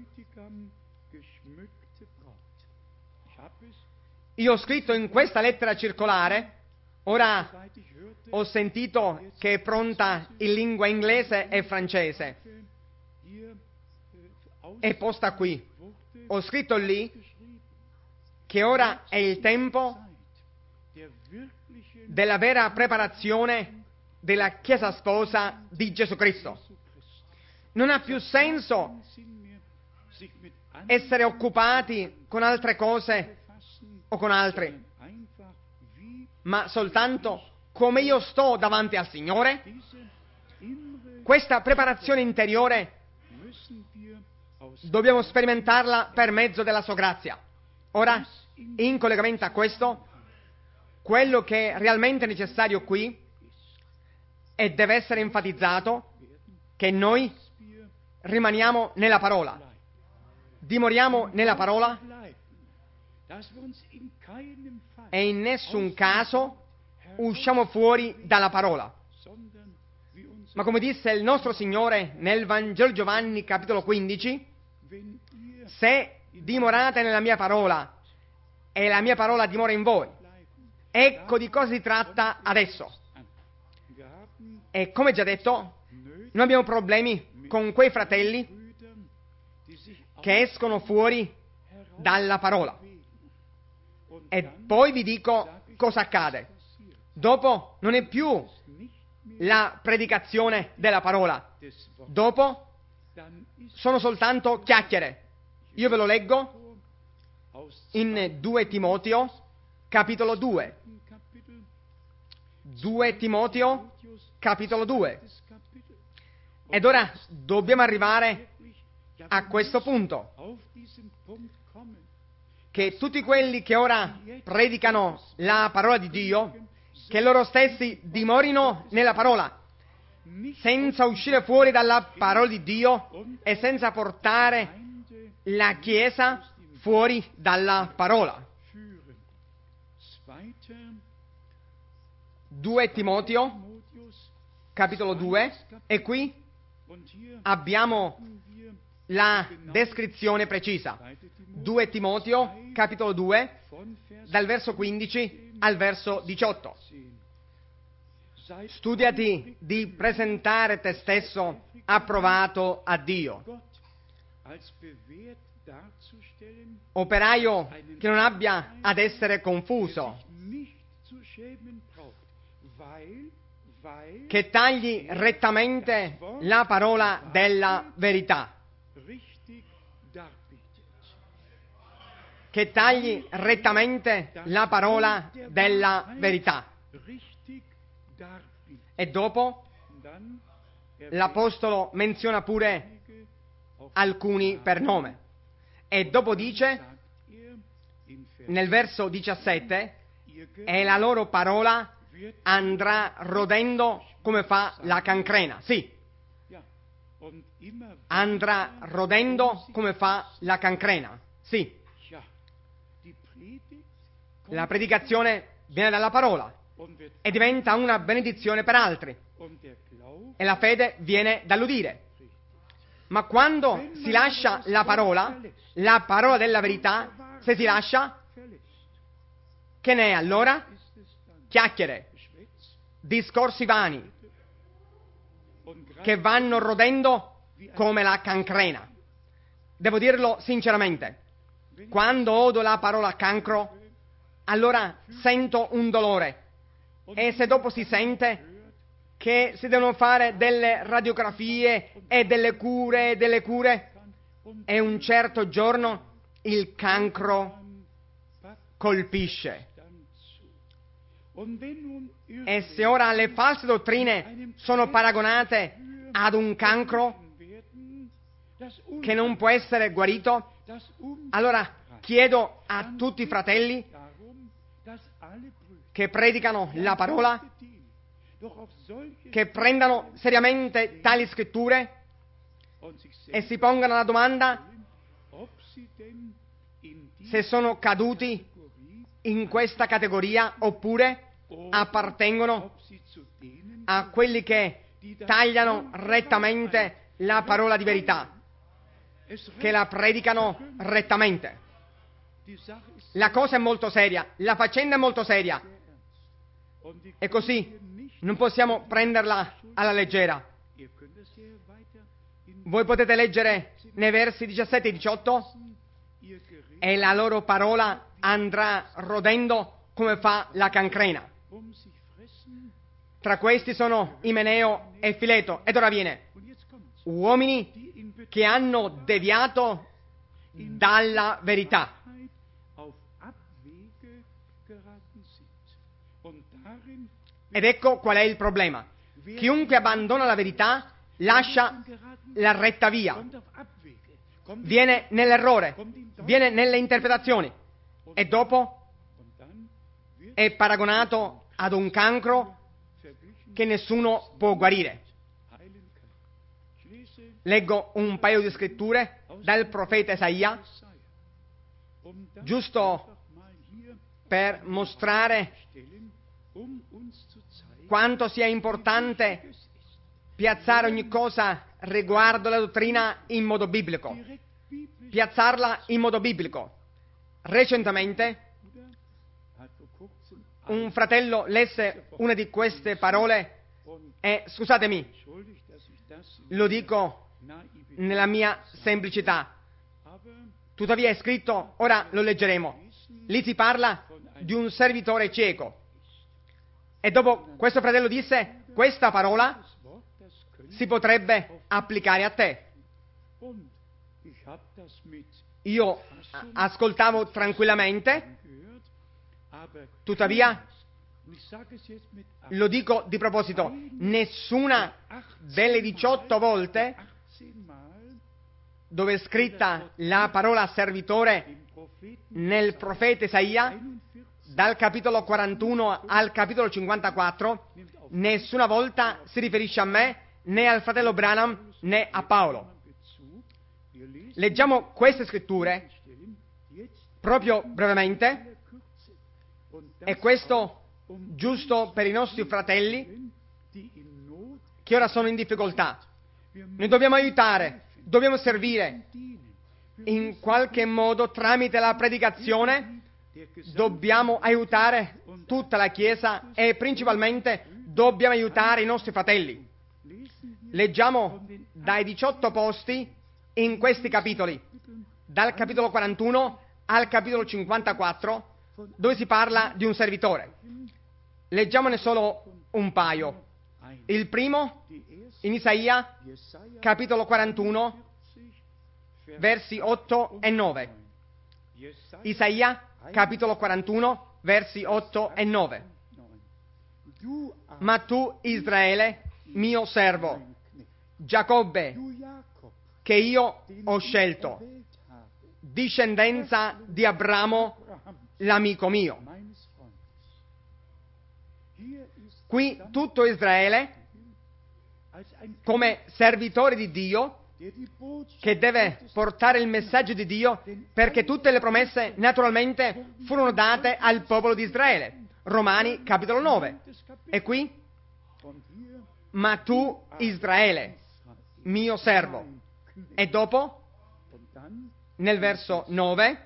A: Io ho scritto in questa lettera circolare, ora ho sentito che è pronta in lingua inglese e francese, è posta qui. Ho scritto lì che ora è il tempo della vera preparazione della Chiesa sposa di Gesù Cristo. Non ha più senso essere occupati con altre cose o con altri, ma soltanto come io sto davanti al Signore. Questa preparazione interiore dobbiamo sperimentarla per mezzo della sua grazia. Ora, in collegamento a questo, quello che è realmente necessario qui, e deve essere enfatizzato, che noi rimaniamo nella parola, dimoriamo nella parola e in nessun caso usciamo fuori dalla parola. Ma come disse il nostro Signore nel Vangelo Giovanni capitolo quindici, se dimorate nella mia parola e la mia parola dimora in voi, ecco di cosa si tratta adesso. E come già detto, noi abbiamo problemi con quei fratelli che escono fuori dalla parola. E poi vi dico cosa accade. Dopo non è più la predicazione della parola. Dopo sono soltanto chiacchiere. Io ve lo leggo in due Timoteo, capitolo due. due Timoteo, capitolo due. Ed ora dobbiamo arrivare a questo punto, che tutti quelli che ora predicano la parola di Dio, che loro stessi dimorino nella parola, senza uscire fuori dalla parola di Dio e senza portare la Chiesa fuori dalla parola. due Timoteo, capitolo due, e qui abbiamo la descrizione precisa. due Timoteo, capitolo due, dal verso quindici al verso diciotto. Studiati di presentare te stesso approvato a Dio, operaio che non abbia ad essere confuso, che tagli rettamente la parola della verità, che tagli rettamente la parola della verità. E dopo l'Apostolo menziona pure alcuni per nome. E dopo dice, nel verso diciassette, e la loro parola andrà rodendo come fa la cancrena. Sì, andrà rodendo come fa la cancrena. Sì, la predicazione viene dalla parola e diventa una benedizione per altri, e la fede viene dall'udire. Ma quando si lascia la parola, la parola della verità, se si lascia, che ne è allora? Chiacchiere, discorsi vani, che vanno rodendo come la cancrena. Devo dirlo sinceramente, quando odo la parola cancro, allora sento un dolore. E se dopo si sente che si devono fare delle radiografie e delle cure e delle cure, e un certo giorno il cancro colpisce. E se ora le false dottrine sono paragonate ad un cancro che non può essere guarito, allora chiedo a tutti i fratelli che predicano la parola che prendano seriamente tali scritture e si pongano la domanda se sono caduti in questa categoria oppure appartengono a quelli che tagliano rettamente la parola di verità, che la predicano rettamente. La cosa è molto seria, la faccenda è molto seria, e così non possiamo prenderla alla leggera. Voi potete leggere nei versi diciassette e diciotto, e la loro parola andrà rodendo come fa la cancrena. Tra questi sono Imeneo e Fileto. Ed ora viene, uomini che hanno deviato dalla verità. Ed ecco qual è il problema. Chiunque abbandona la verità lascia la retta via, viene nell'errore, viene nelle interpretazioni, e dopo è paragonato ad un cancro che nessuno può guarire. Leggo un paio di scritture dal profeta Isaia, giusto per mostrare quanto sia importante piazzare ogni cosa riguardo la dottrina in modo biblico, piazzarla in modo biblico. Recentemente un fratello lesse una di queste parole e, scusatemi, lo dico nella mia semplicità, tuttavia è scritto, ora lo leggeremo, lì si parla di un servitore cieco. E dopo questo fratello disse, questa parola si potrebbe applicare a te. Io ascoltavo tranquillamente, tuttavia, lo dico di proposito, nessuna delle diciotto volte dove è scritta la parola servitore nel profeta Isaia, dal capitolo quarantuno al capitolo cinquantaquattro, nessuna volta si riferisce a me, né al fratello Branham, né a Paolo. Leggiamo queste scritture proprio brevemente, e questo giusto per i nostri fratelli che ora sono in difficoltà. Noi dobbiamo aiutare, dobbiamo servire in qualche modo tramite la predicazione, dobbiamo aiutare tutta la Chiesa e principalmente dobbiamo aiutare i nostri fratelli. Leggiamo dai diciotto posti in questi capitoli, dal capitolo quarantuno al capitolo cinquantaquattro, dove si parla di un servitore. Leggiamone solo un paio. Il primo, in Isaia, capitolo quarantuno, versi otto e nove. Isaia, capitolo quarantuno, versi otto e nove. Ma tu, Israele, mio servo, Giacobbe, che io ho scelto, discendenza di Abramo, l'amico mio. Qui tutto Israele, come servitore di Dio, che deve portare il messaggio di Dio, perché tutte le promesse naturalmente furono date al popolo di Israele. Romani capitolo nove. E qui, ma tu Israele, mio servo. E dopo, nel verso nove,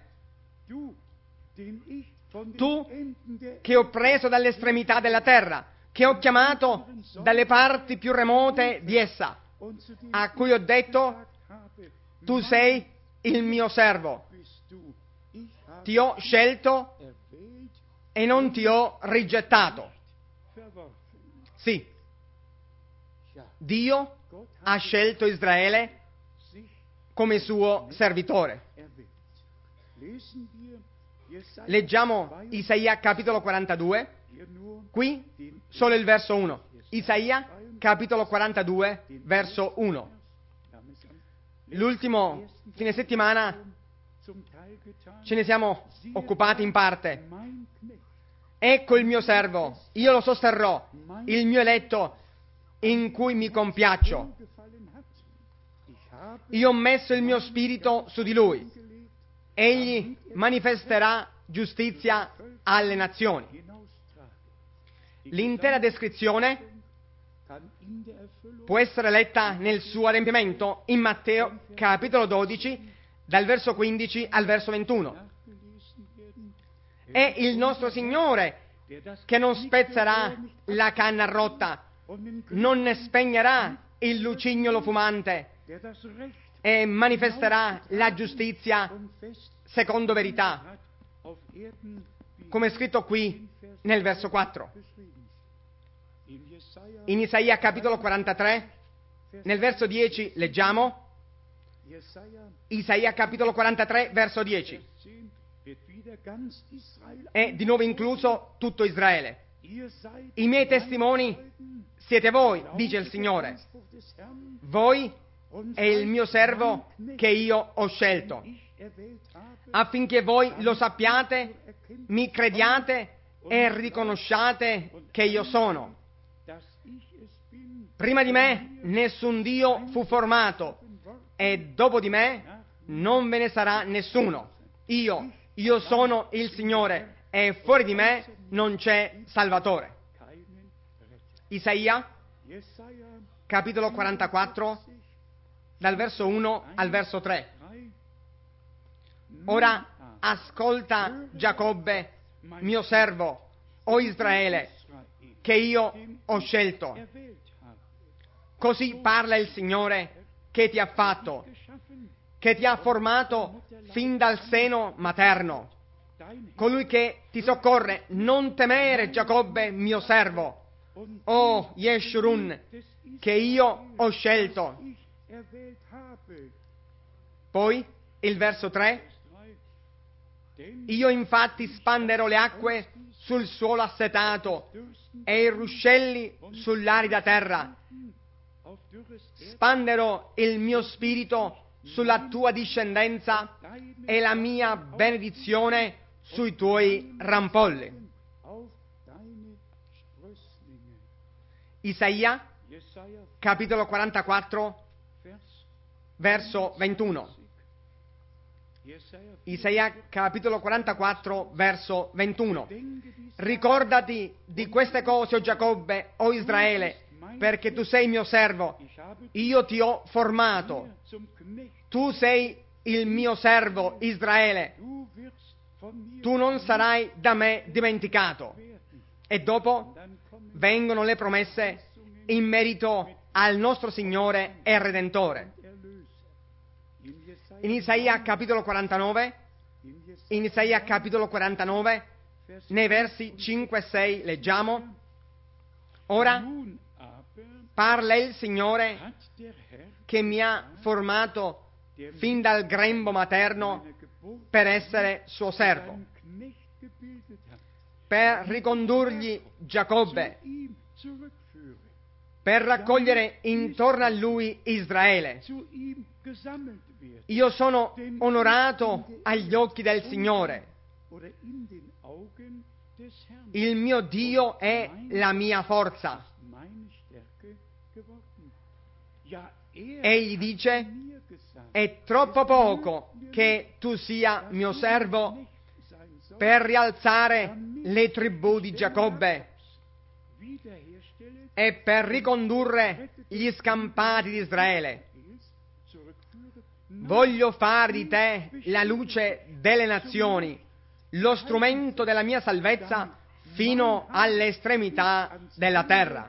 A: tu che ho preso dall'estremità della terra, che ho chiamato dalle parti più remote di essa, a cui ho detto, tu sei il mio servo, ti ho scelto e non ti ho rigettato. Sì, Dio ha scelto Israele come suo servitore. Leggiamo Isaia capitolo quarantadue, qui solo il verso uno. Isaia capitolo quarantadue, verso uno. L'ultimo fine settimana ce ne siamo occupati in parte. Ecco il mio servo, io lo sosterrò, il mio eletto in cui mi compiaccio. Io ho messo il mio spirito su di lui. Egli manifesterà giustizia alle nazioni. L'intera descrizione può essere letta nel suo adempimento in Matteo capitolo dodici, dal verso quindici al verso ventuno. È il nostro Signore che non spezzerà la canna rotta, non ne spegnerà il lucignolo fumante e manifesterà la giustizia secondo verità, come è scritto qui nel verso quattro. In Isaia capitolo quarantatré, nel verso dieci, leggiamo, Isaia capitolo quarantatré, verso dieci, è di nuovo incluso tutto Israele. I miei testimoni siete voi, dice il Signore, voi e il mio servo che io ho scelto, affinché voi lo sappiate, mi crediate e riconosciate che io sono. Prima di me nessun Dio fu formato e dopo di me non ve ne sarà nessuno. Io, io sono il Signore e fuori di me non c'è Salvatore. Isaia, capitolo quarantaquattro, dal verso uno al verso tre. Ora ascolta Giacobbe, mio servo, o Israele, che io ho scelto. Così parla il Signore che ti ha fatto, che ti ha formato fin dal seno materno. colui che ti soccorre. Non temere, Giacobbe, mio servo, o Yeshurun, che io ho scelto. Poi il verso tre: io infatti spanderò le acque sul suolo assetato e i ruscelli sull'arida terra. Spanderò il mio spirito sulla tua discendenza e la mia benedizione sui tuoi rampolli. Isaia, capitolo quarantaquattro, verso ventuno. Isaia, capitolo quarantaquattro, verso ventuno. Ricordati di queste cose, o Giacobbe, o Israele, perché tu sei mio servo, io ti ho formato. Tu sei il mio servo, Israele. Tu non sarai da me dimenticato. E dopo vengono le promesse in merito al nostro Signore e Redentore. In Isaia capitolo quarantanove, in Isaia capitolo quarantanove, nei versi cinque e sei leggiamo: ora parla il Signore che mi ha formato fin dal grembo materno per essere suo servo, per ricondurgli Giacobbe, per raccogliere intorno a lui Israele. Io sono onorato agli occhi del Signore. Il mio Dio è la mia forza. Egli dice: è troppo poco che tu sia mio servo per rialzare le tribù di Giacobbe e per ricondurre gli scampati di Israele. Voglio fare di te la luce delle nazioni, lo strumento della mia salvezza fino alle estremità della terra.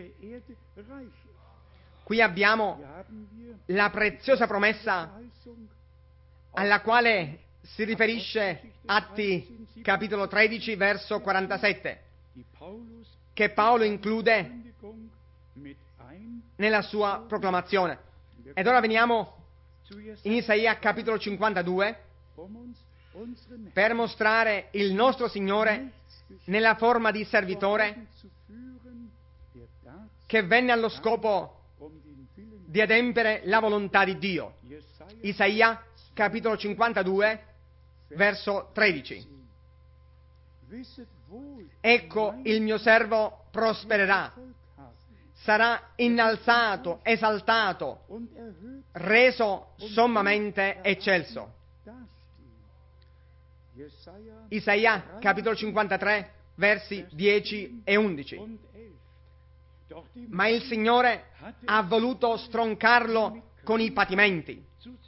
A: Qui abbiamo la preziosa promessa alla quale si riferisce Atti capitolo tredici verso quarantasette, che Paolo include nella sua proclamazione. Ed ora veniamo in Isaia capitolo cinquantadue per mostrare il nostro Signore nella forma di servitore che venne allo scopo di adempiere la volontà di Dio. Isaia capitolo cinquantadue verso tredici. Ecco, il mio servo prospererà, sarà innalzato, esaltato, reso sommamente eccelso. Isaia capitolo cinquantatré versi dieci e undici. Ma il Signore ha voluto stroncarlo con i patimenti.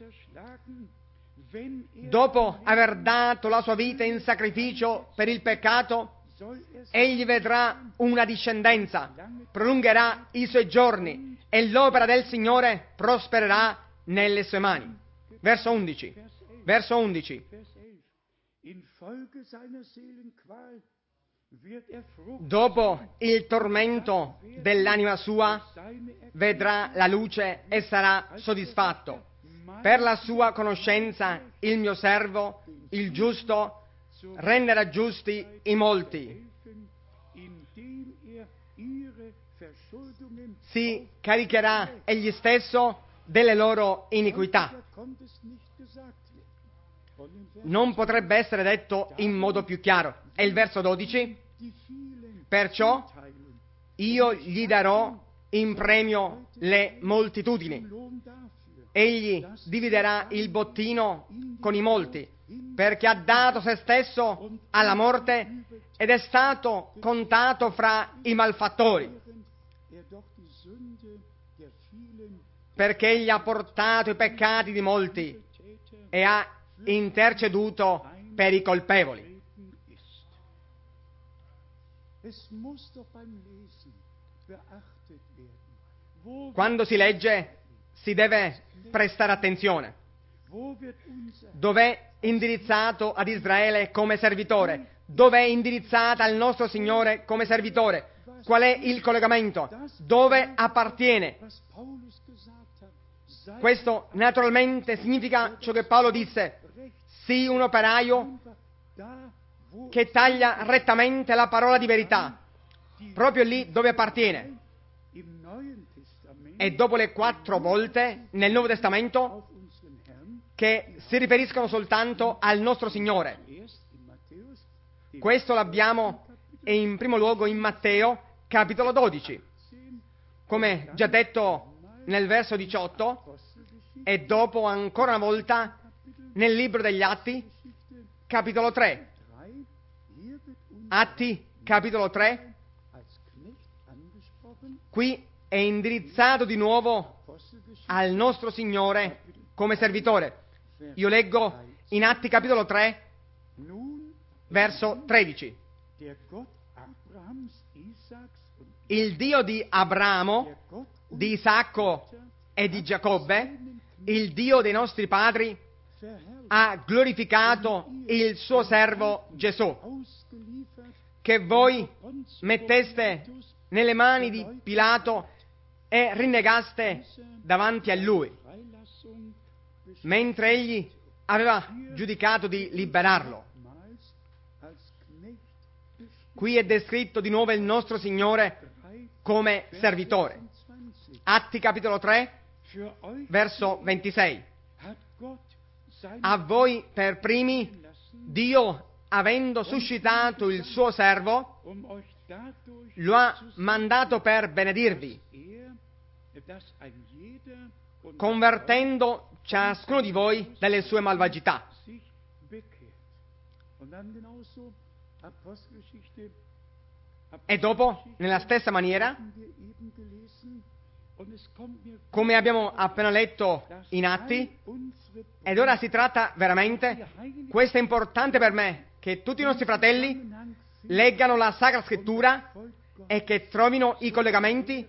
A: Dopo aver dato la sua vita in sacrificio per il peccato, egli vedrà una discendenza, prolungherà i suoi giorni e l'opera del Signore prospererà nelle sue mani. Verso undici. Verso undici. Dopo il tormento dell'anima sua, vedrà la luce e sarà soddisfatto. Per la sua conoscenza, il mio servo, il giusto, renderà giusti i molti. Si caricherà egli stesso delle loro iniquità. Non potrebbe essere detto in modo più chiaro. È il verso dodici. Perciò io gli darò in premio le moltitudini. Egli dividerà il bottino con i molti, perché ha dato se stesso alla morte ed è stato contato fra i malfattori, perché egli ha portato i peccati di molti e ha interceduto per i colpevoli. Quando si legge si deve prestare attenzione. dov'è indirizzato ad Israele come servitore, dov'è indirizzata al nostro Signore come servitore, qual è il collegamento, dove appartiene. Questo naturalmente significa ciò che Paolo disse: sii un operaio che taglia rettamente la parola di verità, proprio lì dove appartiene. E dopo le quattro volte nel Nuovo Testamento che si riferiscono soltanto al nostro Signore. Questo l'abbiamo in primo luogo in Matteo, capitolo dodici. Come già detto nel verso diciotto, e dopo ancora una volta nel libro degli Atti, capitolo tre. Atti, capitolo tre. Qui è indirizzato di nuovo al nostro Signore come servitore. Io leggo in Atti capitolo tre, verso tredici. Il Dio di Abramo, di Isacco e di Giacobbe, il Dio dei nostri padri, ha glorificato il suo servo Gesù, che voi metteste nelle mani di Pilato e rinnegaste davanti a lui, mentre egli aveva giudicato di liberarlo. Qui è descritto di nuovo il nostro Signore come servitore. Atti capitolo tre, verso ventisei. A voi per primi, Dio, avendo suscitato il suo servo, lo ha mandato per benedirvi, convertendo ciascuno di voi dalle sue malvagità. E dopo, nella stessa maniera, come abbiamo appena letto in Atti, ed ora si tratta veramente, questo è importante per me, che tutti i nostri fratelli leggano la Sacra Scrittura e che trovino i collegamenti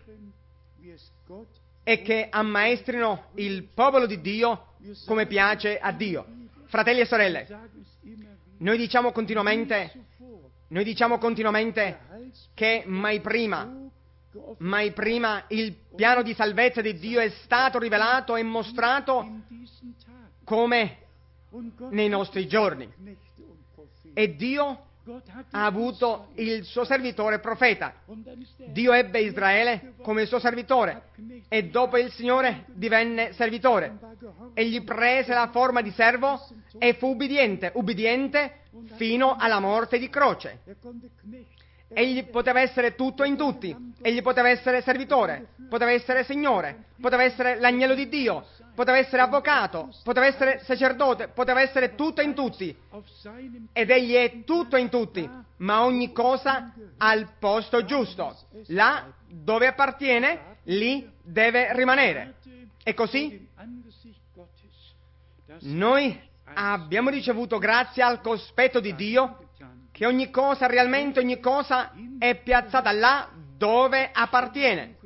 A: e che ammaestrino il popolo di Dio come piace a Dio. Fratelli e sorelle, noi diciamo continuamente, noi diciamo continuamente che mai prima, mai prima il piano di salvezza di Dio è stato rivelato e mostrato come nei nostri giorni. E Dio ha avuto il suo servitore profeta. Dio ebbe Israele come il suo servitore e dopo il Signore divenne servitore. Egli prese la forma di servo e fu ubbidiente, ubbidiente fino alla morte di croce. Egli poteva essere tutto in tutti, egli poteva essere servitore, poteva essere Signore, poteva essere l'agnello di Dio, poteva essere avvocato, poteva essere sacerdote, poteva essere tutto in tutti. Ed egli è tutto in tutti, ma ogni cosa al posto giusto. Là dove appartiene, lì deve rimanere. E così noi abbiamo ricevuto grazie al cospetto di Dio che ogni cosa, realmente ogni cosa, è piazzata là dove appartiene.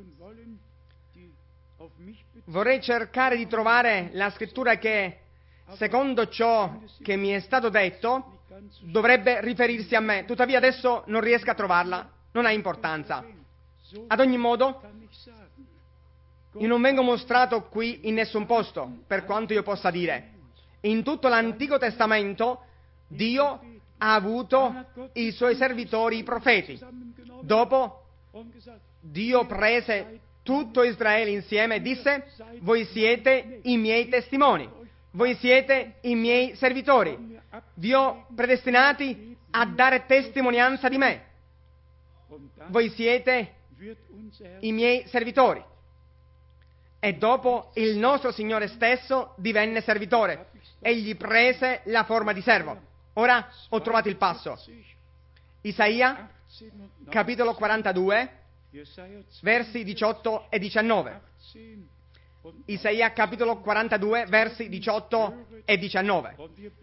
A: Vorrei cercare di trovare la scrittura che, secondo ciò che mi è stato detto, dovrebbe riferirsi a me. Tuttavia adesso non riesco a trovarla, non ha importanza. Ad ogni modo, io non vengo mostrato qui in nessun posto, per quanto io possa dire. In tutto l'Antico Testamento, Dio ha avuto i suoi servitori, i profeti. Dopo, Dio prese tutto Israele insieme e disse: voi siete i miei testimoni, voi siete i miei servitori, vi ho predestinati a dare testimonianza di me, voi siete i miei servitori. E dopo il nostro Signore stesso divenne servitore, egli prese la forma di servo. Ora ho trovato il passo. Isaia, capitolo quarantadue, versi diciotto e diciannove. Isaia, capitolo quarantadue, versi diciotto e diciannove.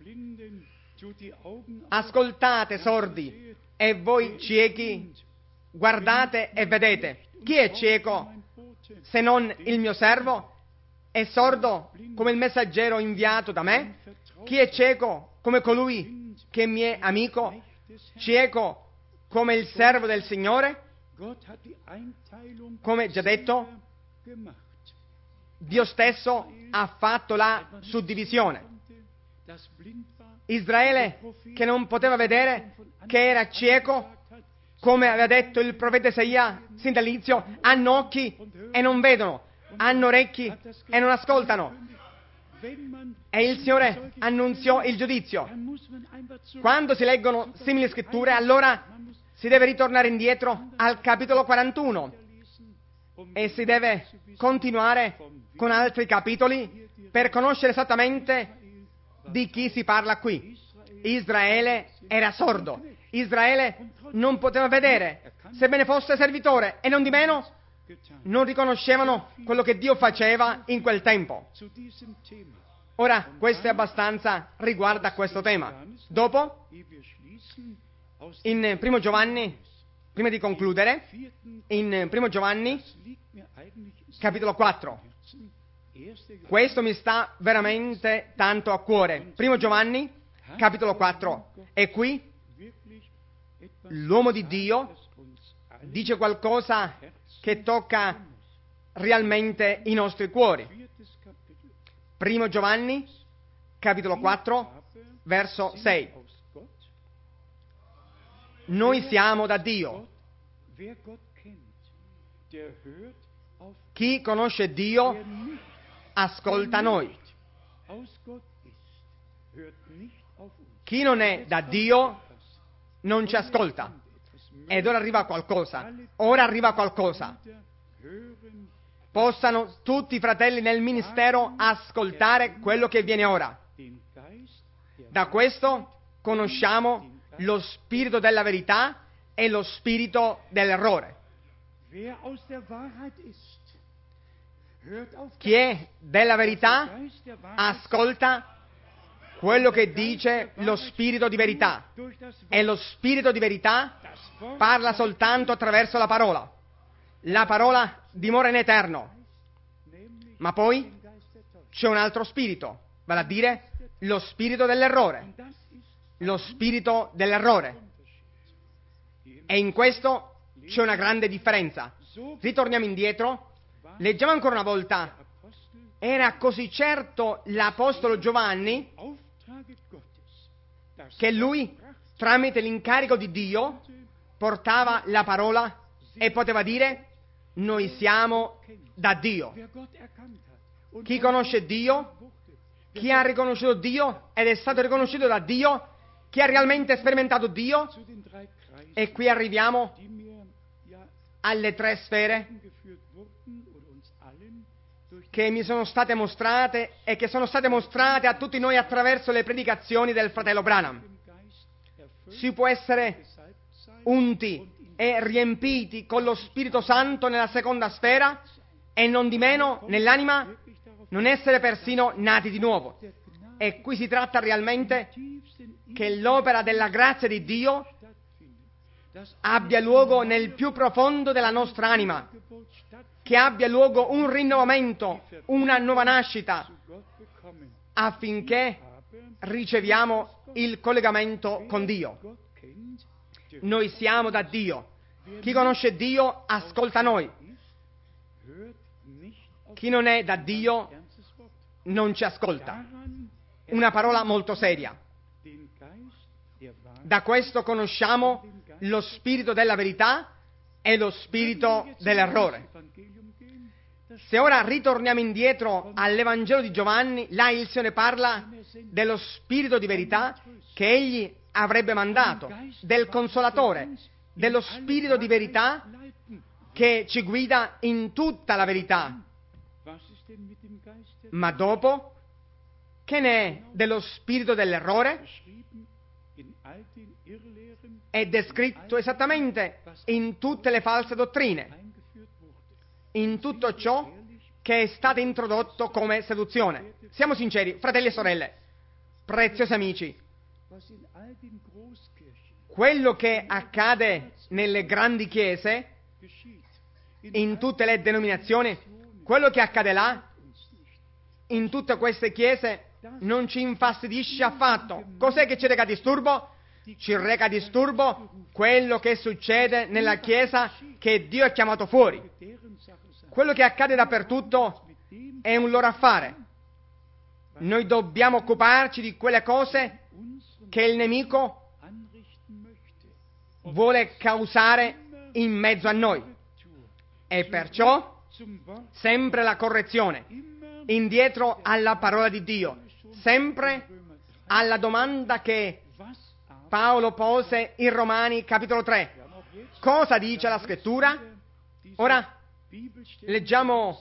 A: Ascoltate, sordi, e voi ciechi, guardate e vedete. Chi è cieco se non il mio servo? è sordo come il messaggero inviato da me? Chi è cieco come colui che mi è amico? Cieco come il servo del Signore? Come già detto, Dio stesso ha fatto la suddivisione. Israele, che non poteva vedere, che era cieco, come aveva detto il profeta Isaia sin dall'inizio, hanno occhi e non vedono, hanno orecchi e non ascoltano. E il Signore annunziò il giudizio. Quando si leggono simili scritture, allora si deve ritornare indietro al capitolo quarantuno e si deve continuare con altri capitoli per conoscere esattamente di chi si parla qui. Israele era sordo, Israele non poteva vedere, sebbene fosse servitore, e non di meno non riconoscevano quello che Dio faceva in quel tempo. Ora, questo è abbastanza riguardo a questo tema. Dopo, in Primo Giovanni, prima di concludere, in Primo Giovanni, capitolo quattro, questo mi sta veramente tanto a cuore. Primo Giovanni, capitolo quattro, e qui l'uomo di Dio dice qualcosa che tocca realmente i nostri cuori. Primo Giovanni, capitolo quattro, verso sei. Noi siamo da Dio. Chi conosce Dio ascolta noi. Chi non è da Dio non ci ascolta. Ed ora arriva qualcosa. Ora arriva qualcosa. Possano tutti i fratelli nel ministero ascoltare quello che viene ora. Da questo conosciamo lo spirito della verità e lo spirito dell'errore. Chi è della verità ascolta quello che dice lo spirito di verità, e lo spirito di verità parla soltanto attraverso la parola. La parola dimora in eterno, ma poi c'è un altro spirito, vale a dire lo spirito dell'errore. Lo spirito dell'errore. E in questo c'è una grande differenza. Ritorniamo indietro, leggiamo ancora una volta. Era così certo l'Apostolo Giovanni che lui, tramite l'incarico di Dio, portava la parola e poteva dire: noi siamo da Dio. Chi conosce Dio, chi ha riconosciuto Dio ed è stato riconosciuto da Dio, chi ha realmente sperimentato Dio, e qui arriviamo alle tre sfere che mi sono state mostrate e che sono state mostrate a tutti noi attraverso le predicazioni del fratello Branham. Si può essere unti e riempiti con lo Spirito Santo nella seconda sfera e non di meno nell'anima non essere persino nati di nuovo. E qui si tratta realmente che l'opera della grazia di Dio abbia luogo nel più profondo della nostra anima, che abbia luogo un rinnovamento, una nuova nascita, affinché riceviamo il collegamento con Dio. Noi siamo da Dio. Chi conosce Dio ascolta noi. Chi non è da Dio non ci ascolta. Una parola molto seria. Da questo conosciamo lo spirito della verità e lo spirito dell'errore. Se ora ritorniamo indietro all'Evangelo di Giovanni, là il Signore parla dello spirito di verità che Egli avrebbe mandato, del Consolatore, dello spirito di verità che ci guida in tutta la verità. Ma dopo, che ne è dello spirito dell'errore? È descritto esattamente in tutte le false dottrine, in tutto ciò che è stato introdotto come seduzione. Siamo sinceri, fratelli e sorelle, preziosi amici, quello che accade nelle grandi chiese, in tutte le denominazioni, quello che accade là in tutte queste chiese non ci infastidisce affatto. Cos'è che ci reca disturbo? Ci reca disturbo quello che succede nella chiesa che Dio ha chiamato fuori. Quello che accade dappertutto è un loro affare. Noi dobbiamo occuparci di quelle cose che il nemico vuole causare in mezzo a noi. E perciò sempre la correzione, indietro alla parola di Dio, sempre alla domanda che Paolo pose in Romani capitolo tre. Cosa dice la Scrittura? Ora leggiamo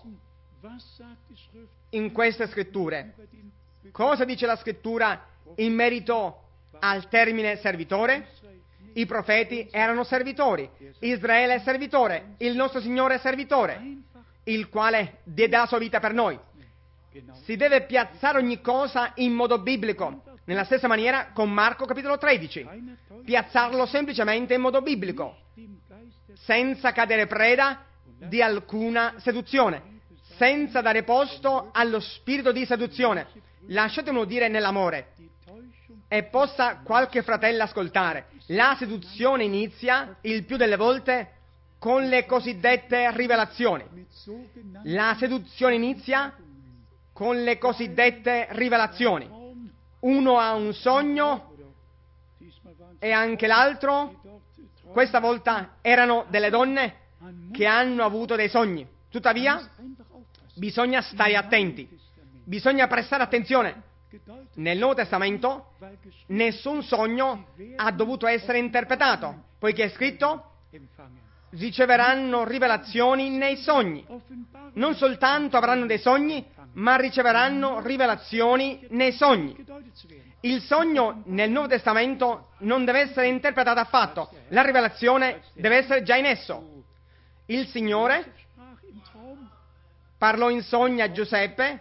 A: in queste Scritture. Cosa dice la Scrittura in merito al termine servitore? I profeti erano servitori, Israele è servitore, il nostro Signore è servitore, il quale diede la sua vita per noi. Si deve piazzare ogni cosa in modo biblico, nella stessa maniera con Marco capitolo tredici. Piazzarlo semplicemente in modo biblico, senza cadere preda di alcuna seduzione, senza dare posto allo spirito di seduzione. Lasciatemelo dire nell'amore. E possa qualche fratello ascoltare. La seduzione inizia, il più delle volte, con le cosiddette rivelazioni. La seduzione inizia con le cosiddette rivelazioni. Uno ha un sogno e anche l'altro, questa volta erano delle donne che hanno avuto dei sogni. Tuttavia, bisogna stare attenti, bisogna prestare attenzione. Nel Nuovo Testamento nessun sogno ha dovuto essere interpretato, poiché è scritto: riceveranno rivelazioni nei sogni. Non soltanto avranno dei sogni, ma riceveranno rivelazioni nei sogni. Il sogno nel Nuovo Testamento non deve essere interpretato affatto, la rivelazione deve essere già in esso. Il Signore parlò in sogno a Giuseppe.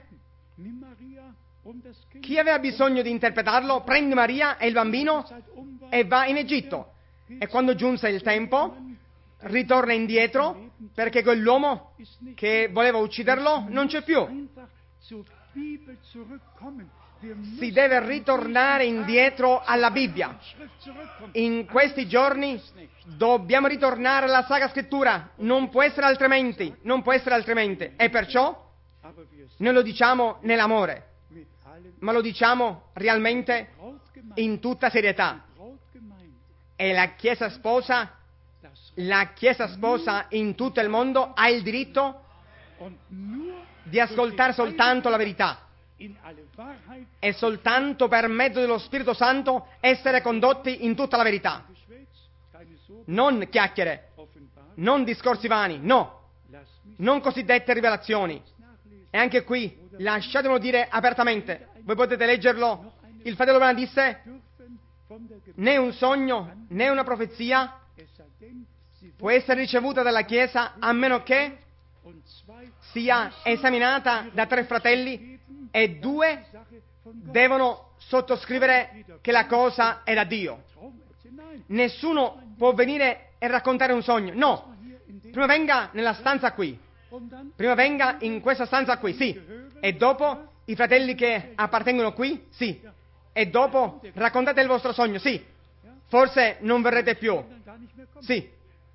A: Chi aveva bisogno di interpretarlo? Prendi Maria e il bambino e va in Egitto. E quando giunse il tempo, ritorna indietro, perché quell'uomo che voleva ucciderlo non c'è più. Si deve ritornare indietro alla Bibbia. In questi giorni dobbiamo ritornare alla Sacra Scrittura. Non può essere altrimenti, non può essere altrimenti. E perciò noi lo diciamo nell'amore, ma lo diciamo realmente in tutta serietà. E la Chiesa sposa, la Chiesa sposa in tutto il mondo ha il diritto di ascoltare soltanto la verità e soltanto per mezzo dello Spirito Santo essere condotti in tutta la verità. Non chiacchiere, non discorsi vani, no, non cosiddette rivelazioni. E anche qui, lasciatemelo dire apertamente, voi potete leggerlo, il fratello Branham disse: né un sogno, né una profezia può essere ricevuta dalla Chiesa a meno che sia esaminata da tre fratelli e due devono sottoscrivere che la cosa è da Dio. Nessuno può venire e raccontare un sogno, no, prima venga nella stanza qui, prima venga in questa stanza qui, sì, e dopo i fratelli che appartengono qui, sì, e dopo raccontate il vostro sogno, sì, forse non verrete più, sì,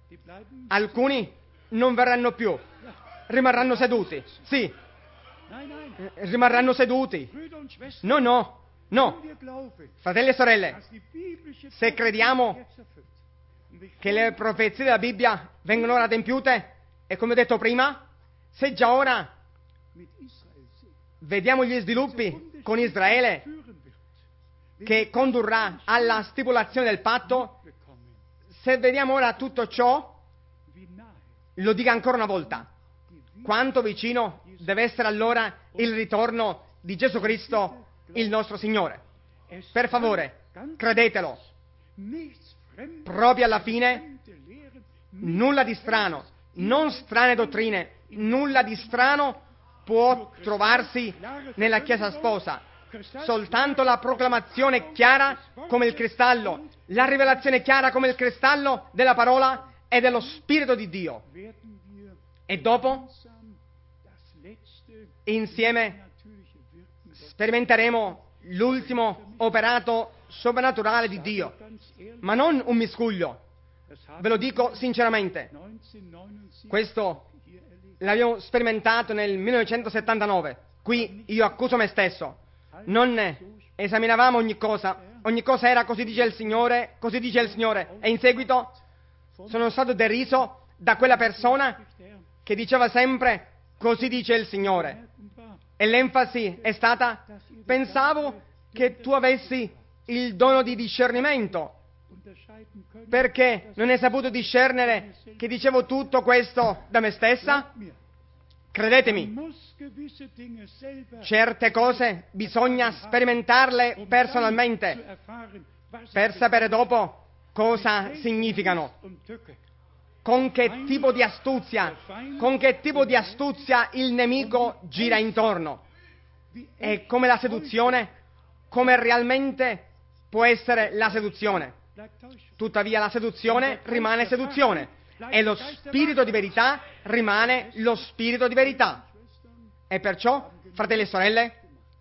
A: alcuni non verranno più, rimarranno seduti, sì, rimarranno seduti, no, no, no, fratelli e sorelle, se crediamo che le profezie della Bibbia vengono ora adempiute, e come ho detto prima, se già ora vediamo gli sviluppi con Israele che condurrà alla stipulazione del patto, se vediamo ora tutto ciò, lo dico ancora una volta, quanto vicino deve essere allora il ritorno di Gesù Cristo, il nostro Signore. Per favore, credetelo, proprio alla fine, nulla di strano, non strane dottrine, nulla di strano può trovarsi nella Chiesa sposa. Soltanto la proclamazione chiara come il cristallo, la rivelazione chiara come il cristallo della parola e dello Spirito di Dio. E dopo, insieme sperimenteremo l'ultimo operato soprannaturale di Dio, ma non un miscuglio. Ve lo dico sinceramente, questo l'abbiamo sperimentato nel millenovecentosettantanove. Qui io accuso me stesso. Non esaminavamo ogni cosa, ogni cosa era così dice il Signore, così dice il Signore, e in seguito sono stato deriso da quella persona che diceva sempre così dice il Signore, e l'enfasi è stata: pensavo che tu avessi il dono di discernimento, perché non hai saputo discernere che dicevo tutto questo da me stessa? Credetemi, certe cose bisogna sperimentarle personalmente per sapere dopo cosa significano. Con che tipo di astuzia, con che tipo di astuzia il nemico gira intorno. E come la seduzione, come realmente può essere la seduzione. Tuttavia la seduzione rimane seduzione e lo spirito di verità rimane lo spirito di verità. E perciò, fratelli e sorelle,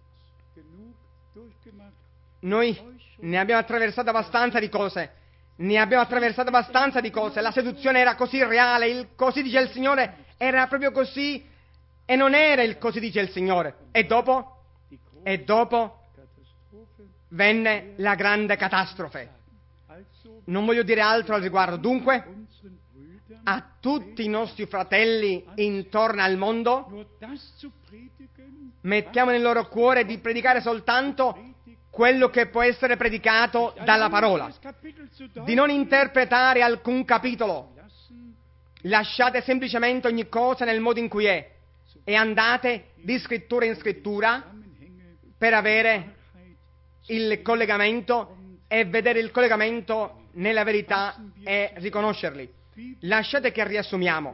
A: noi ne abbiamo attraversato abbastanza di cose, ne abbiamo attraversato abbastanza di cose. La seduzione era così reale, il così dice il Signore era proprio così, e non era il così dice il Signore. E dopo, e dopo venne la grande catastrofe. Non voglio dire altro al riguardo. Dunque, a tutti i nostri fratelli intorno al mondo, mettiamo nel loro cuore di predicare soltanto quello che può essere predicato dalla parola, di non interpretare alcun capitolo. Lasciate semplicemente ogni cosa nel modo in cui è e andate di scrittura in scrittura per avere il collegamento e vedere il collegamento nella verità e riconoscerli. Lasciate che riassumiamo.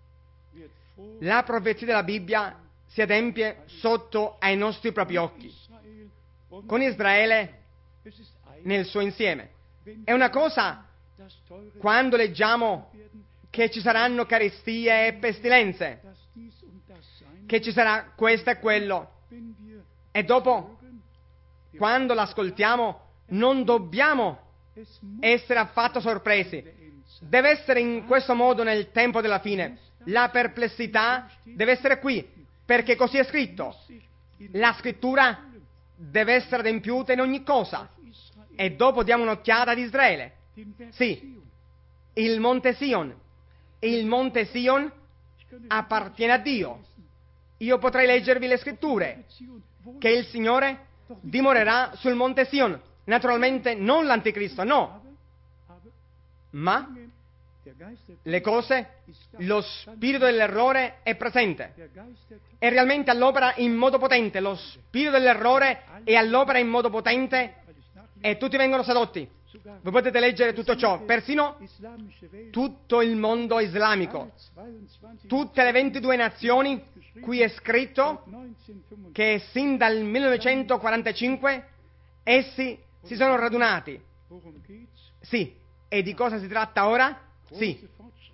A: La profezia della Bibbia si adempie sotto ai nostri propri occhi, con Israele nel suo insieme. È una cosa quando leggiamo che ci saranno carestie e pestilenze, che ci sarà questo e quello, e dopo, quando l'ascoltiamo, non dobbiamo essere affatto sorpresi. Deve essere in questo modo nel tempo della fine. La perplessità deve essere qui, perché così è scritto. La scrittura deve essere adempiuta in ogni cosa. E dopo diamo un'occhiata ad Israele. Sì, il Monte Sion. Il Monte Sion appartiene a Dio. Io potrei leggervi le scritture, che il Signore dimorerà sul Monte Sion. Naturalmente non l'anticristo, no. Ma le cose, lo spirito dell'errore è presente. È realmente all'opera in modo potente. Lo spirito dell'errore è all'opera in modo potente e tutti vengono sedotti. Voi potete leggere tutto ciò, persino tutto il mondo islamico, tutte le ventidue nazioni, qui è scritto che sin dal millenovecentoquarantacinque essi si sono radunati. Sì, e di cosa si tratta ora? Sì,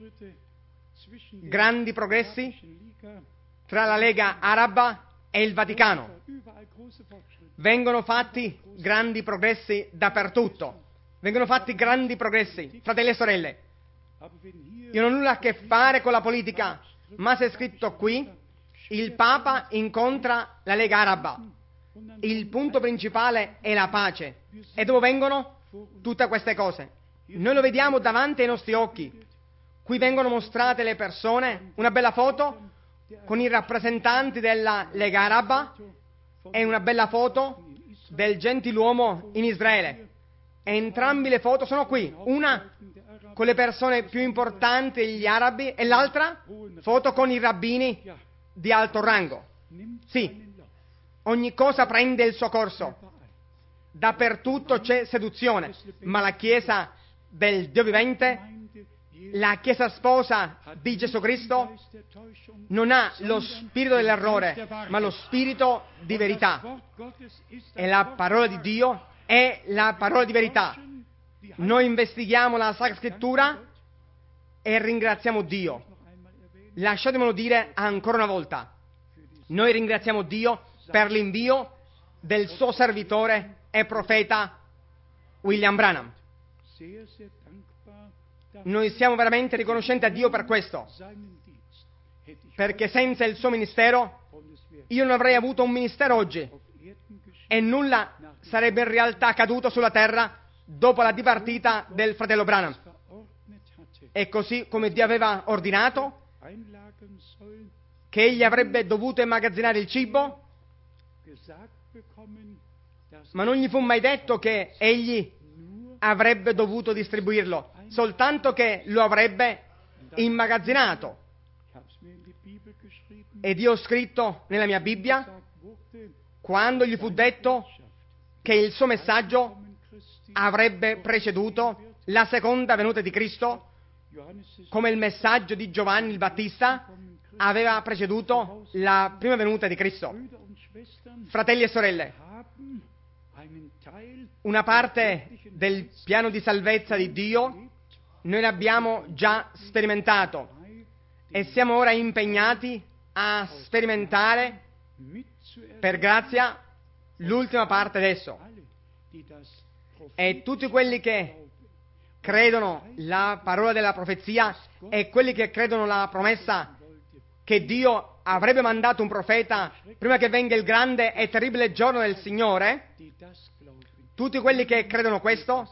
A: grandi progressi tra la Lega Araba e il Vaticano. Vengono fatti grandi progressi dappertutto. Vengono fatti grandi progressi, fratelli e sorelle. Io non ho nulla a che fare con la politica, ma se è scritto qui, il Papa incontra la Lega Araba. Il punto principale è la pace. E dove vengono tutte queste cose? Noi lo vediamo davanti ai nostri occhi. Qui vengono mostrate le persone, una bella foto con i rappresentanti della Lega Araba e una bella foto del gentiluomo in Israele. E entrambe le foto sono qui, una con le persone più importanti degli arabi e l'altra foto con i rabbini di alto rango. Sì, ogni cosa prende il suo corso. Dappertutto c'è seduzione, ma la Chiesa del Dio vivente, la Chiesa sposa di Gesù Cristo, non ha lo spirito dell'errore, ma lo spirito di verità. E la parola di Dio è la parola di verità. Noi investighiamo la Sacra Scrittura e ringraziamo Dio. Lasciatemelo dire ancora una volta. Noi ringraziamo Dio per l'invio del suo servitore e profeta William Branham. Noi siamo veramente riconoscenti a Dio per questo, perché senza il suo ministero io non avrei avuto un ministero oggi e nulla sarebbe in realtà accaduto sulla terra dopo la dipartita del fratello Branham. E così come Dio aveva ordinato che egli avrebbe dovuto immagazzinare il cibo, ma non gli fu mai detto che egli avrebbe dovuto distribuirlo, soltanto che lo avrebbe immagazzinato. Ed io ho scritto nella mia Bibbia, quando gli fu detto che il suo messaggio avrebbe preceduto la seconda venuta di Cristo, come il messaggio di Giovanni il Battista aveva preceduto la prima venuta di Cristo. Fratelli e sorelle, una parte del piano di salvezza di Dio noi l'abbiamo già sperimentato e siamo ora impegnati a sperimentare, per grazia, l'ultima parte adesso. E tutti quelli che credono la parola della profezia e quelli che credono la promessa che Dio avrebbe mandato un profeta prima che venga il grande e terribile giorno del Signore, tutti quelli che credono questo,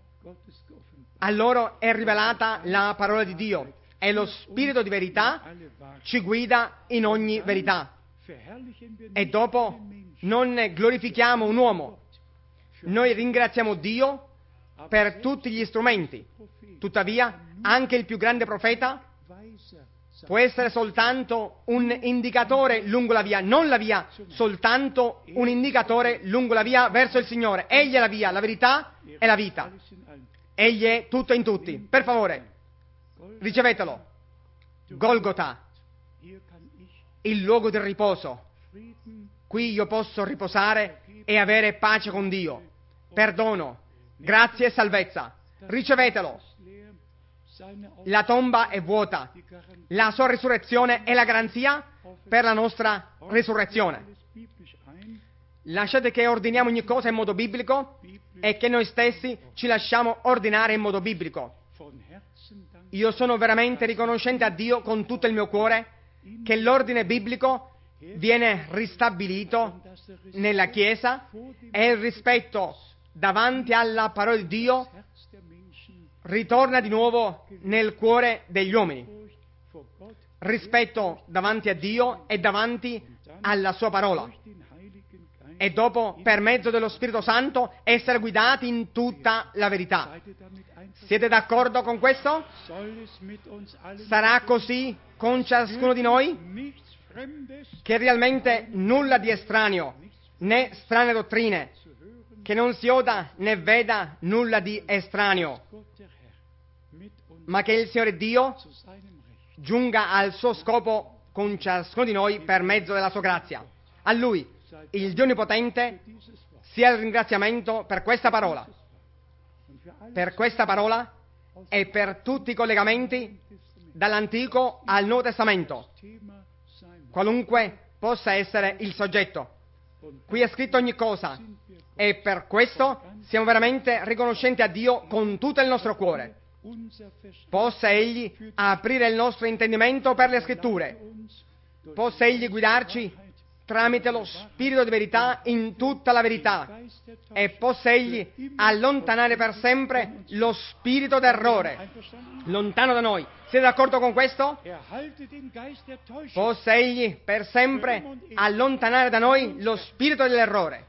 A: a loro è rivelata la parola di Dio e lo Spirito di verità ci guida in ogni verità. E dopo non glorifichiamo un uomo, noi ringraziamo Dio per tutti gli strumenti. Tuttavia, anche il più grande profeta può essere soltanto un indicatore lungo la via, non la via, soltanto un indicatore lungo la via verso il Signore. Egli è la via, la verità e la vita. Egli è tutto in tutti. Per favore, ricevetelo. Golgota, il luogo del riposo. Qui io posso riposare e avere pace con Dio. Perdono, grazia e salvezza. Ricevetelo. La tomba è vuota. La sua risurrezione è la garanzia per la nostra risurrezione. Lasciate che ordiniamo ogni cosa in modo biblico e che noi stessi ci lasciamo ordinare in modo biblico. Io sono veramente riconoscente a Dio con tutto il mio cuore che l'ordine biblico viene ristabilito nella Chiesa e il rispetto davanti alla parola di Dio ritorna di nuovo nel cuore degli uomini. Rispetto davanti a Dio e davanti alla sua parola. E dopo, per mezzo dello Spirito Santo, essere guidati in tutta la verità. Siete d'accordo con questo? Sarà così con ciascuno di noi? Che realmente nulla di estraneo, né strane dottrine, che non si oda né veda nulla di estraneo, ma che il Signore Dio giunga al suo scopo con ciascuno di noi per mezzo della sua grazia. A Lui, il Dio Onnipotente, sia il ringraziamento per questa parola, per questa parola e per tutti i collegamenti dall'Antico al Nuovo Testamento, qualunque possa essere il soggetto. Qui è scritto ogni cosa e per questo siamo veramente riconoscenti a Dio con tutto il nostro cuore. Possa Egli aprire il nostro intendimento per le Scritture, possa Egli guidarci tramite lo Spirito di verità in tutta la verità e possa Egli allontanare per sempre lo spirito d'errore lontano da noi. Siete d'accordo con questo? Possa Egli per sempre allontanare da noi lo spirito dell'errore,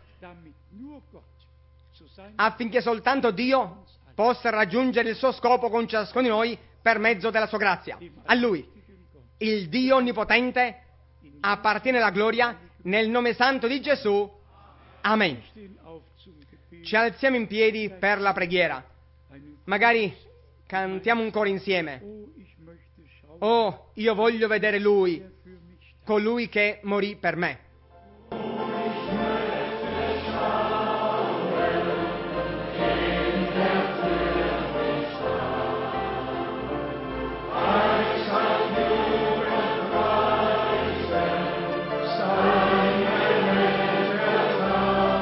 A: affinché soltanto Dio possa raggiungere il suo scopo con ciascuno di noi per mezzo della sua grazia. A Lui, il Dio Onnipotente, appartiene la gloria nel nome santo di Gesù. Amen. Ci alziamo in piedi per la preghiera. Magari cantiamo un coro insieme. Oh, io voglio vedere Lui, colui che morì per me.
B: Sein Erlöser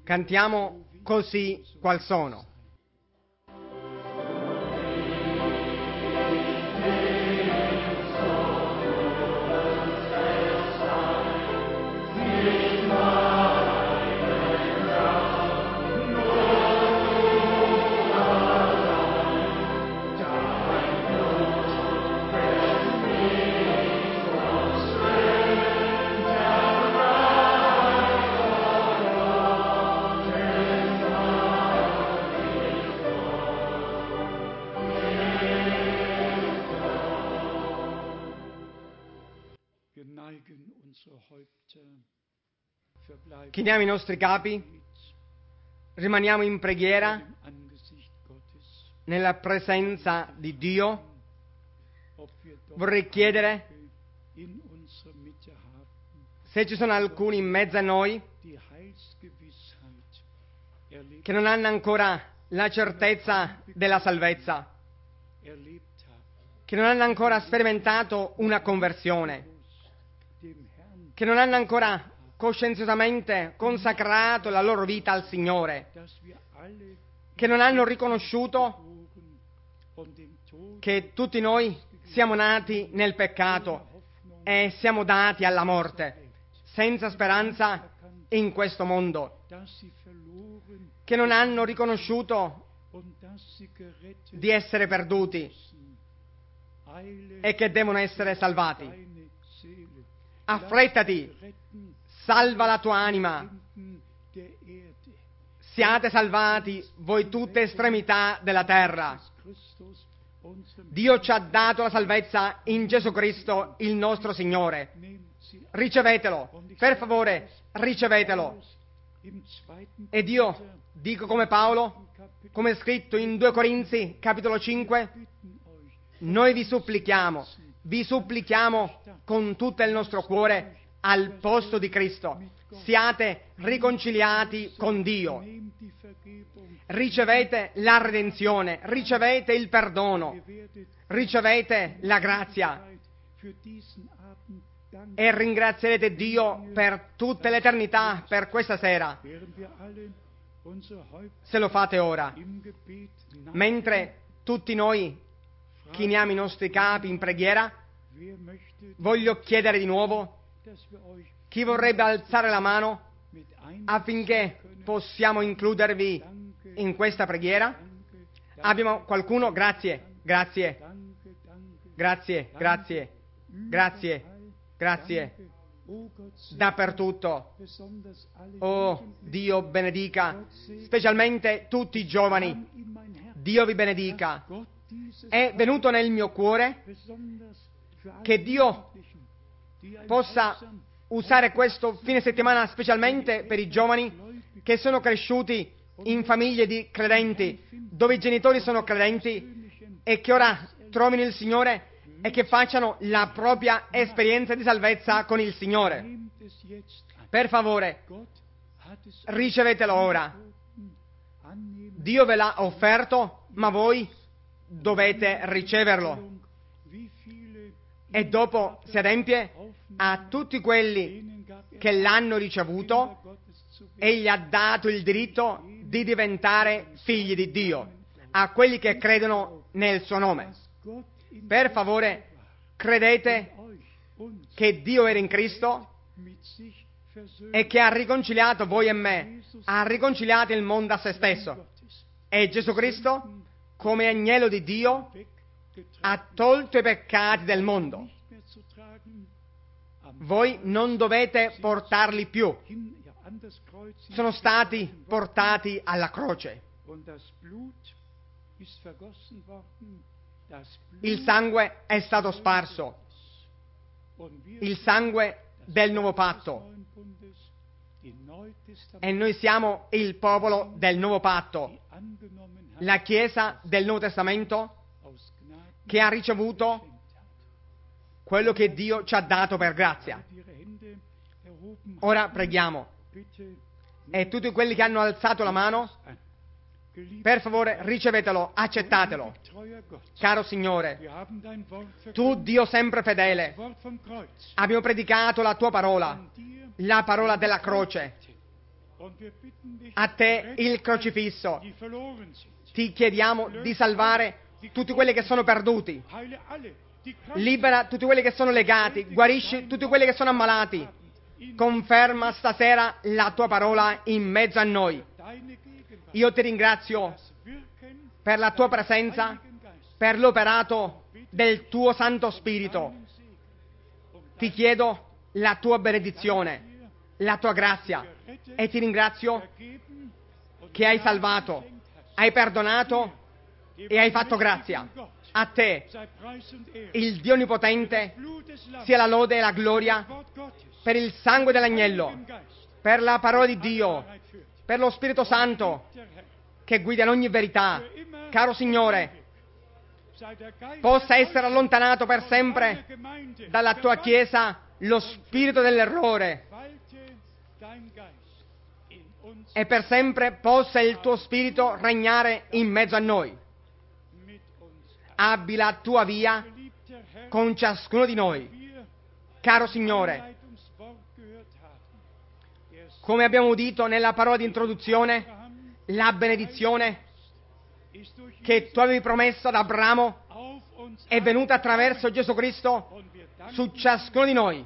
A: Cantiamo Così qual sono. Chiniamo i nostri capi, rimaniamo in preghiera nella presenza di Dio. Vorrei chiedere se ci sono alcuni in mezzo a noi che non hanno ancora la certezza della salvezza, che non hanno ancora sperimentato una conversione, che non hanno ancora coscienziosamente consacrato la loro vita al Signore, che non hanno riconosciuto che tutti noi siamo nati nel peccato e siamo dati alla morte, senza speranza in questo mondo, che non hanno riconosciuto di essere perduti e che devono essere salvati. Affrettati, salva la tua anima, siate salvati voi tutte estremità della terra. Dio ci ha dato la salvezza in Gesù Cristo, il nostro Signore. Ricevetelo, per favore, ricevetelo. E Dio, dico come Paolo, come è scritto in due Corinzi, capitolo cinque, noi vi supplichiamo, vi supplichiamo con tutto il nostro cuore, al posto di Cristo, siate riconciliati con Dio, ricevete la redenzione, ricevete il perdono, ricevete la grazia e ringrazierete Dio per tutta l'eternità per questa sera, se lo fate ora, mentre tutti noi chiniamo i nostri capi in preghiera. Voglio chiedere di nuovo chi vorrebbe alzare la mano affinché possiamo includervi in questa preghiera. Abbiamo qualcuno? Grazie, grazie, grazie, grazie, grazie, grazie, dappertutto. Oh, Dio benedica, specialmente tutti i giovani. Dio vi benedica. È venuto nel mio cuore che Dio possa usare questo fine settimana specialmente per i giovani che sono cresciuti in famiglie di credenti, dove i genitori sono credenti e che ora trovino il Signore e che facciano la propria esperienza di salvezza con il Signore. Per favore, ricevetelo ora. Dio ve l'ha offerto, ma voi dovete riceverlo. E dopo si adempie a tutti quelli che l'hanno ricevuto, egli ha dato il diritto di diventare figli di Dio, a quelli che credono nel suo nome. Per favore, credete che Dio era in Cristo e che ha riconciliato voi e me, ha riconciliato il mondo a se stesso. E Gesù Cristo, come agnello di Dio, ha tolto i peccati del mondo. Voi non dovete portarli più. Sono stati portati alla croce. Il sangue è stato sparso. Il sangue del nuovo patto. E noi siamo il popolo del nuovo patto, la Chiesa del Nuovo Testamento che ha ricevuto quello che Dio ci ha dato per grazia. Ora preghiamo. E tutti quelli che hanno alzato la mano, per favore ricevetelo, accettatelo. Caro Signore, tu Dio sempre fedele, abbiamo predicato la tua parola, la parola della croce. a te il crocifisso. Ti chiediamo di salvare tutti quelli che sono perduti. Libera tutti quelli che sono legati, guarisci tutti quelli che sono ammalati. Conferma stasera la tua parola in mezzo a noi. Io ti ringrazio per la tua presenza, per l'operato del tuo Santo Spirito. Ti chiedo la tua benedizione, la tua grazia, e ti ringrazio che hai salvato, hai perdonato e hai fatto grazia. A te, il Dio Onnipotente, sia la lode e la gloria per il sangue dell'agnello, per la parola di Dio, per lo Spirito Santo che guida in ogni verità. Caro Signore, possa essere allontanato per sempre dalla tua Chiesa lo spirito dell'errore e per sempre possa il tuo Spirito regnare in mezzo a noi. Abbi la tua via con ciascuno di noi. Caro Signore, come abbiamo udito nella parola di introduzione, la benedizione che tu avevi promesso ad Abramo è venuta attraverso Gesù Cristo su ciascuno di noi.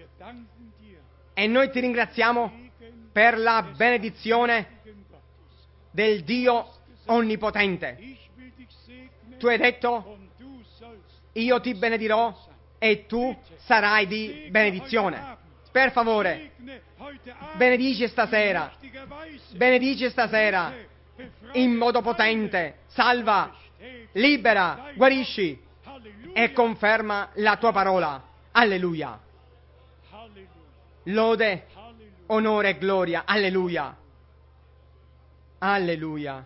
A: E noi ti ringraziamo per la benedizione del Dio Onnipotente. Tu hai detto, io ti benedirò e tu sarai di benedizione. Per favore, benedici stasera, benedici stasera in modo potente, salva, libera, guarisci e conferma la tua parola. Alleluia. Lode, onore e gloria. Alleluia. Alleluia.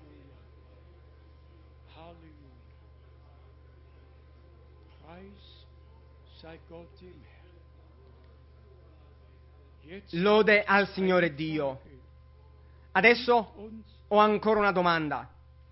A: Lode al Signore Dio. Adesso ho ancora una domanda.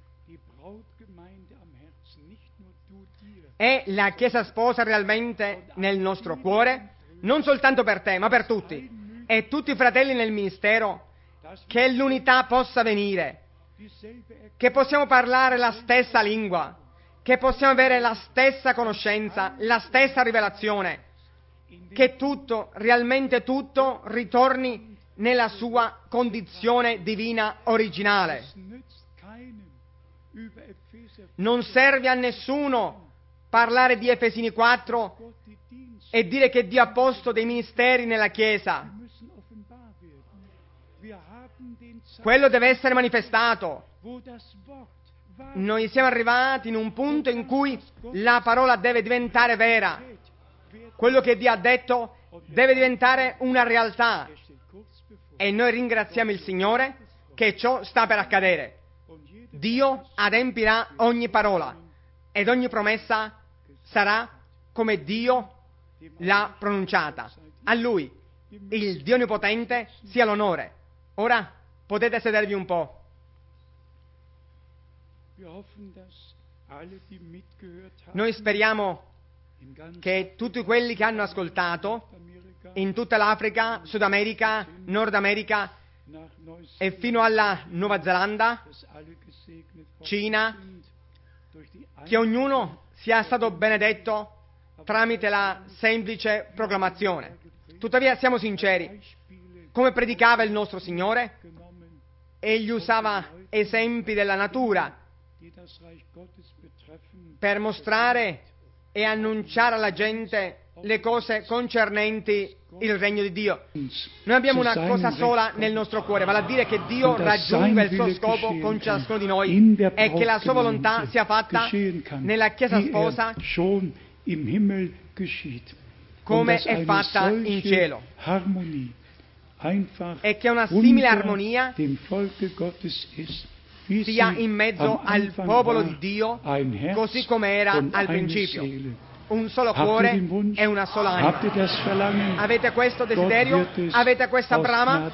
A: È la Chiesa sposa realmente nel nostro cuore? Non soltanto per te, ma per tutti. E tutti i fratelli nel ministero, che l'unità possa venire, che possiamo parlare la stessa lingua, che possiamo avere la stessa conoscenza, la stessa rivelazione, che tutto, realmente tutto, ritorni nella sua condizione divina originale. Non serve a nessuno parlare di Efesini quattro e dire che Dio ha posto dei ministeri nella Chiesa. Quello deve essere manifestato. Noi siamo arrivati in un punto in cui la parola deve diventare vera. Quello che Dio ha detto deve diventare una realtà. E noi ringraziamo il Signore che ciò sta per accadere. Dio adempirà ogni parola ed ogni promessa sarà come Dio l'ha pronunciata. A Lui, il Dio Onnipotente, sia l'onore. Ora potete sedervi un po'. Noi speriamo che tutti quelli che hanno ascoltato in tutta l'Africa, Sud America, Nord America e fino alla Nuova Zelanda, Cina, che ognuno sia stato benedetto tramite la semplice proclamazione. Tuttavia siamo sinceri, come predicava il nostro Signore, egli usava esempi della natura per mostrare e annunciare alla gente le cose concernenti il regno di Dio. Noi abbiamo una cosa sola nel nostro cuore, vale a dire che Dio raggiunga il suo scopo con ciascuno di noi e che la sua volontà sia fatta nella Chiesa sposa come è fatta in cielo, e che una simile armonia sia in mezzo al popolo di Dio, così come era al principio. Un solo cuore e una sola anima. Avete questo desiderio? Avete questa brama?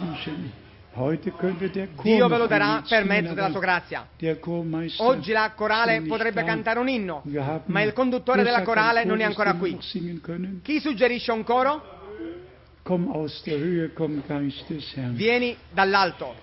A: Dio ve lo darà per mezzo della sua grazia. Oggi la corale potrebbe cantare un inno, ma il conduttore della corale non è ancora qui. Chi suggerisce un coro?
B: Komm aus der Höhe, komm Geist des Herrn.
A: Vieni dall'alto.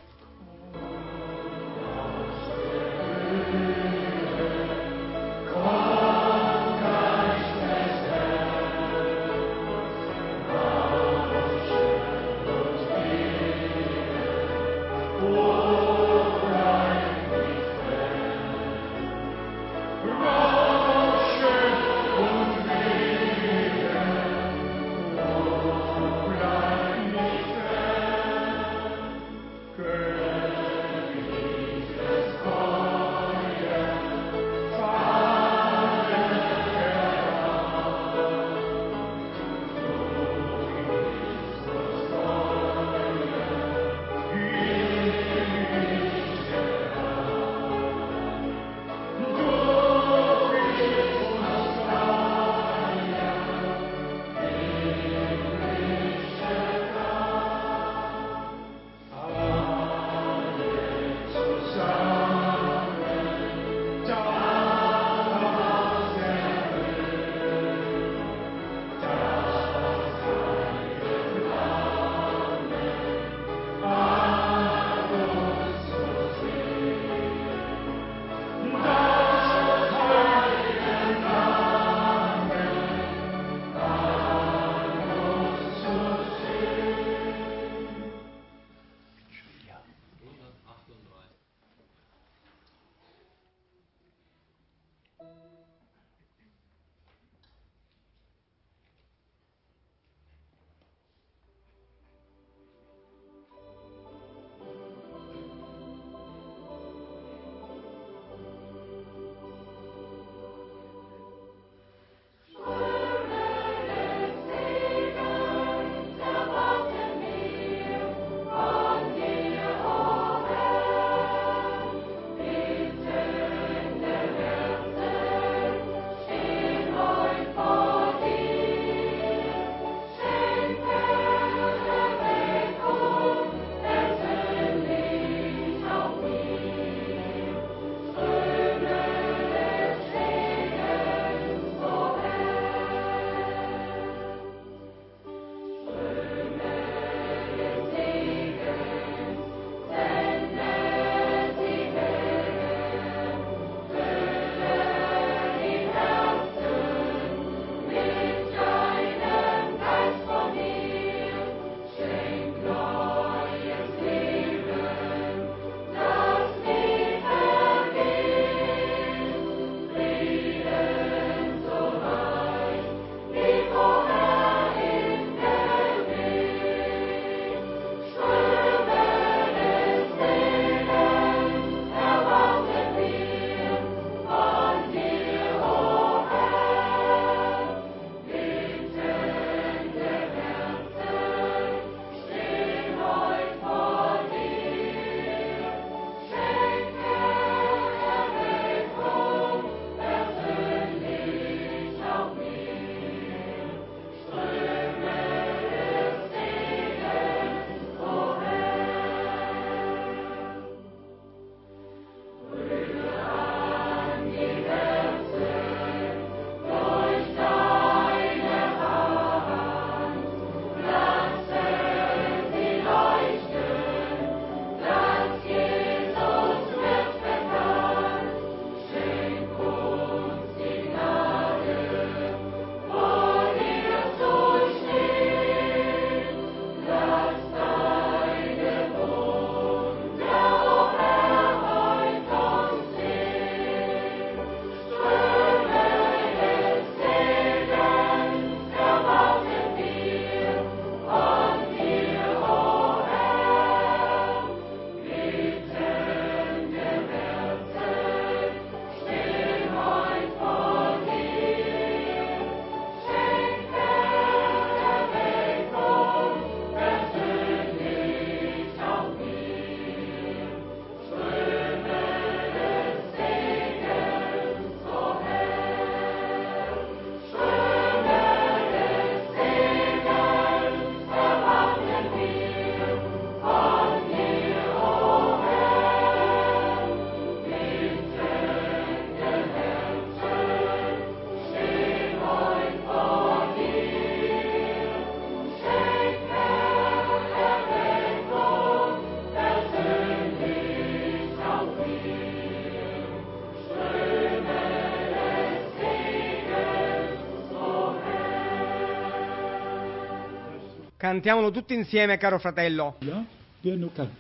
A: Cantiamolo tutti insieme, caro fratello.
B: Ja, wer nur kann.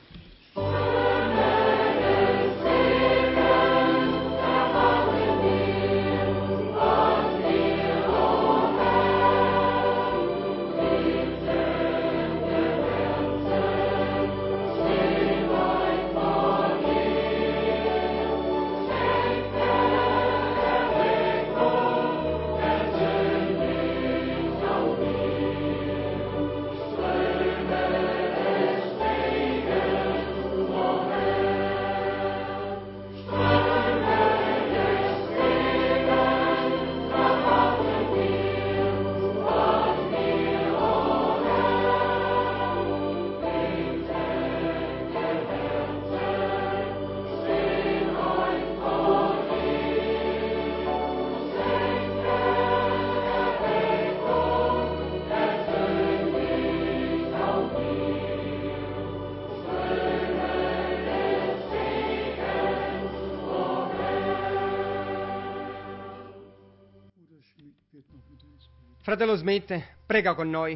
A: Fratello Smith, prega con noi.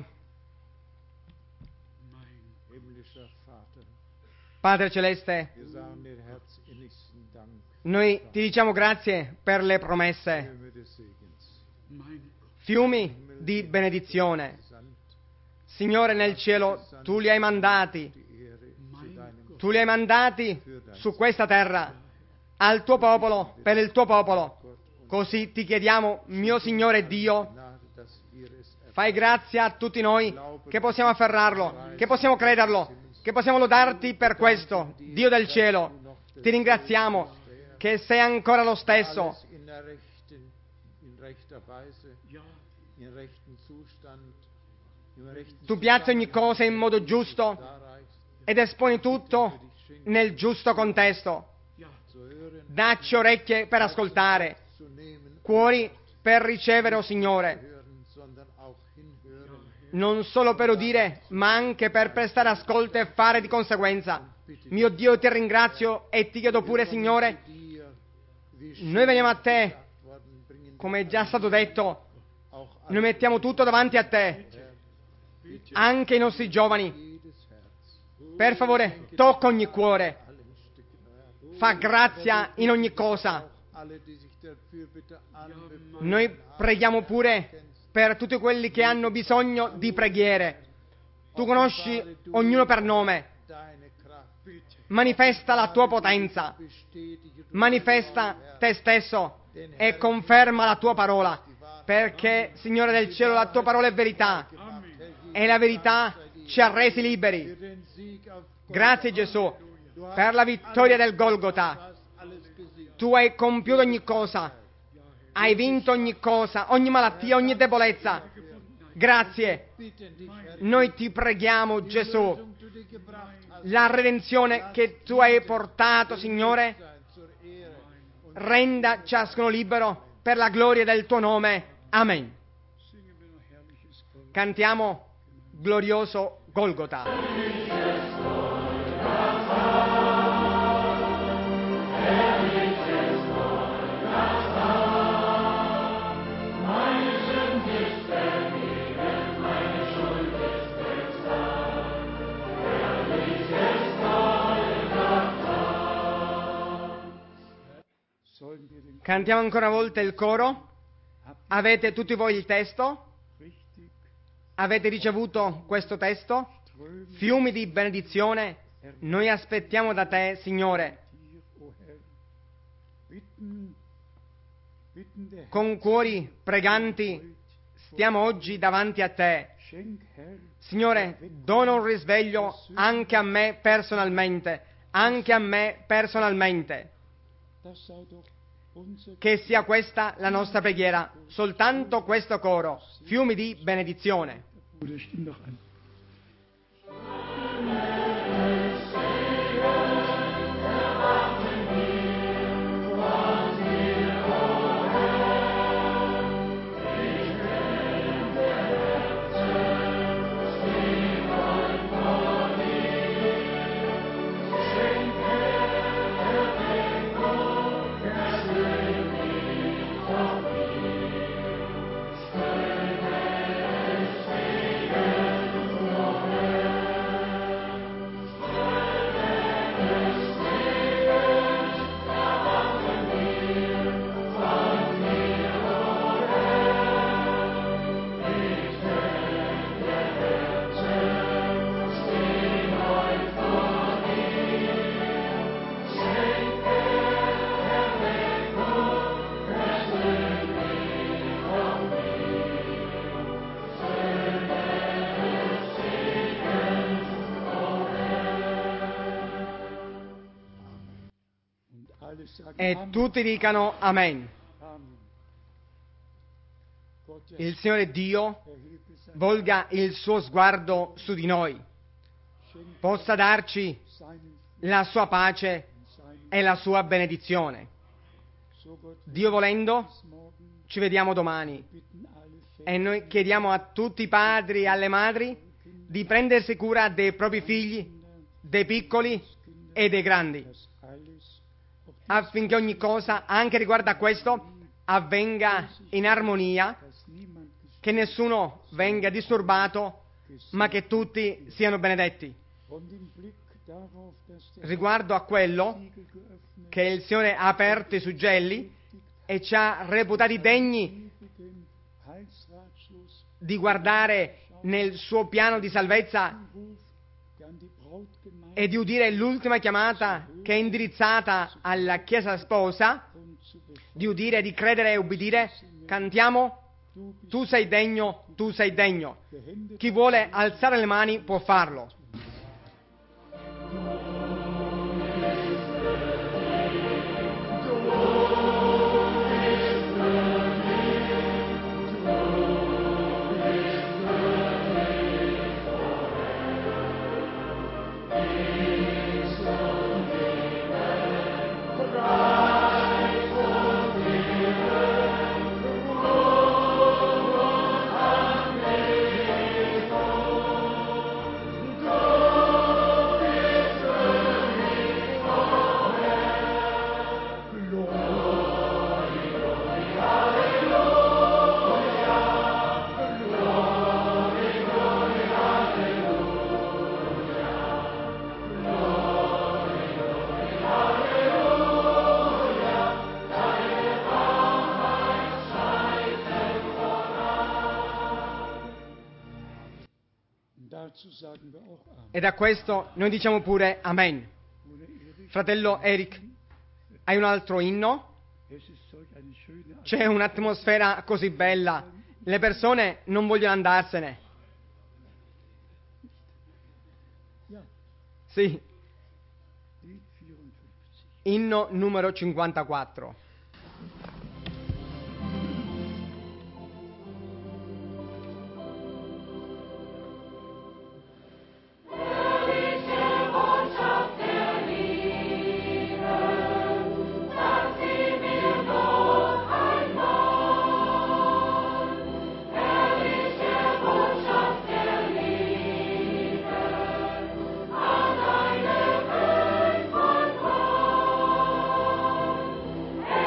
A: Padre Celeste, noi ti diciamo grazie per le promesse, fiumi di benedizione. Signore, nel cielo, tu li hai mandati, tu li hai mandati su questa terra, al tuo popolo, per il tuo popolo. Così ti chiediamo, mio Signore Dio, fai grazia a tutti noi che possiamo afferrarlo, che possiamo crederlo, che possiamo lodarti per questo. Dio del cielo, ti ringraziamo che sei ancora lo stesso. Tu piazzi ogni cosa in modo giusto ed esponi tutto nel giusto contesto. Dacci orecchie per ascoltare, cuori per ricevere, o oh Signore, non solo per udire, ma anche per prestare ascolto e fare di conseguenza. Mio Dio, ti ringrazio e ti chiedo pure, Signore, noi veniamo a te, come è già stato detto, noi mettiamo tutto davanti a te, anche i nostri giovani. Per favore, tocca ogni cuore, fa grazia in ogni cosa. Noi preghiamo pure per tutti quelli che hanno bisogno di preghiere. Tu conosci ognuno per nome. Manifesta la tua potenza, manifesta te stesso e conferma la tua parola, perché, Signore del cielo, la tua parola è verità e la verità ci ha resi liberi. Grazie Gesù per la vittoria del Golgota. Tu hai compiuto ogni cosa, hai vinto ogni cosa, ogni malattia, ogni debolezza. Grazie. Noi ti preghiamo, Gesù, la redenzione che tu hai portato, Signore, renda ciascuno libero per la gloria del tuo nome. Amen. Cantiamo glorioso Golgota. Cantiamo ancora una volta il coro. Avete tutti voi il testo? Avete ricevuto questo testo? Fiumi di benedizione noi aspettiamo da te, Signore. Con cuori preganti stiamo oggi davanti a te. Signore, dona un risveglio anche a me personalmente, anche a me personalmente. Che sia questa la nostra preghiera, soltanto questo coro, fiumi di benedizione. E tutti dicano Amen. Il Signore Dio volga il suo sguardo su di noi, possa darci la sua pace e la sua benedizione. Dio volendo, ci vediamo domani e noi chiediamo a tutti i padri e alle madri di prendersi cura dei propri figli, dei piccoli e dei grandi, affinché ogni cosa, anche riguardo a questo, avvenga in armonia, che nessuno venga disturbato, ma che tutti siano benedetti. Riguardo a quello che il Signore ha aperto i suggelli e ci ha reputati degni di guardare nel suo piano di salvezza e di udire l'ultima chiamata che è indirizzata alla Chiesa sposa, di udire, di credere e ubbidire, cantiamo: tu sei degno, tu sei degno. Chi vuole alzare le mani può farlo. E da questo noi diciamo pure Amen. Fratello Eric, hai un altro inno? C'è un'atmosfera così bella, le persone non vogliono andarsene. Sì. Inno numero cinquantaquattro.
C: An eine Welt von Gott.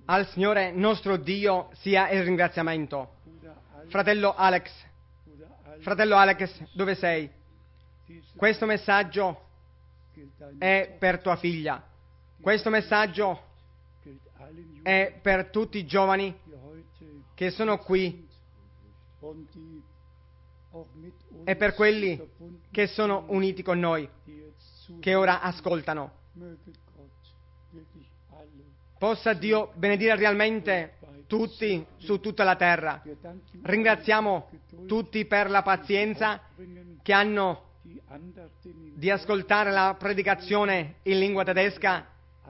A: Al Signore nostro Dio sia il ringraziamento. Fratello Alex, fratello Alex, dove sei? Questo messaggio è per tua figlia. Questo messaggio è per tutti i giovani che sono qui e per quelli che sono uniti con noi, che ora ascoltano. Possa Dio benedire realmente tutti su tutta la terra. Ringraziamo tutti per la pazienza che hanno di ascoltare la predicazione in lingua tedesca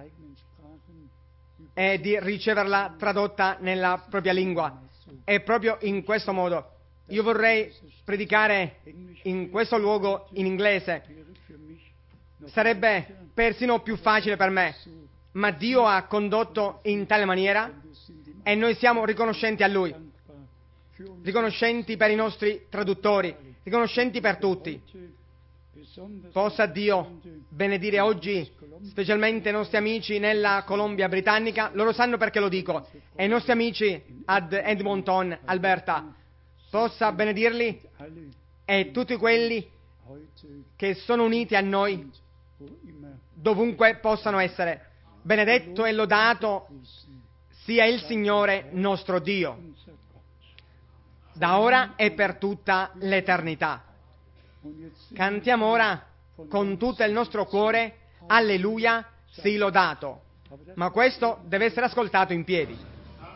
A: e di riceverla tradotta nella propria lingua. E proprio in questo modo io vorrei predicare in questo luogo in inglese. Sarebbe persino più facile per me, ma Dio ha condotto in tale maniera e noi siamo riconoscenti a Lui, riconoscenti per i nostri traduttori, riconoscenti per tutti. Possa Dio benedire oggi specialmente i nostri amici nella Columbia Britannica, loro sanno perché lo dico, e i nostri amici ad Edmonton, Alberta. Possa benedirli e tutti quelli che sono uniti a noi dovunque possano essere. Benedetto e lodato sia il Signore nostro Dio, da ora e per tutta l'eternità. Cantiamo ora con tutto il nostro cuore, alleluia, sii lodato. Ma questo deve essere ascoltato in piedi.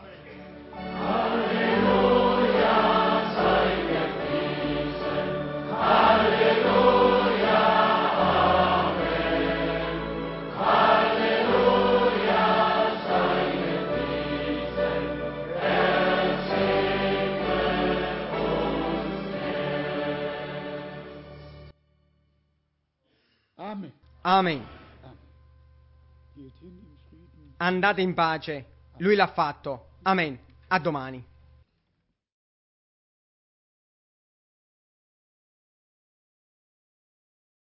A: Amen. Andate in pace. Lui l'ha fatto. Amen. A domani.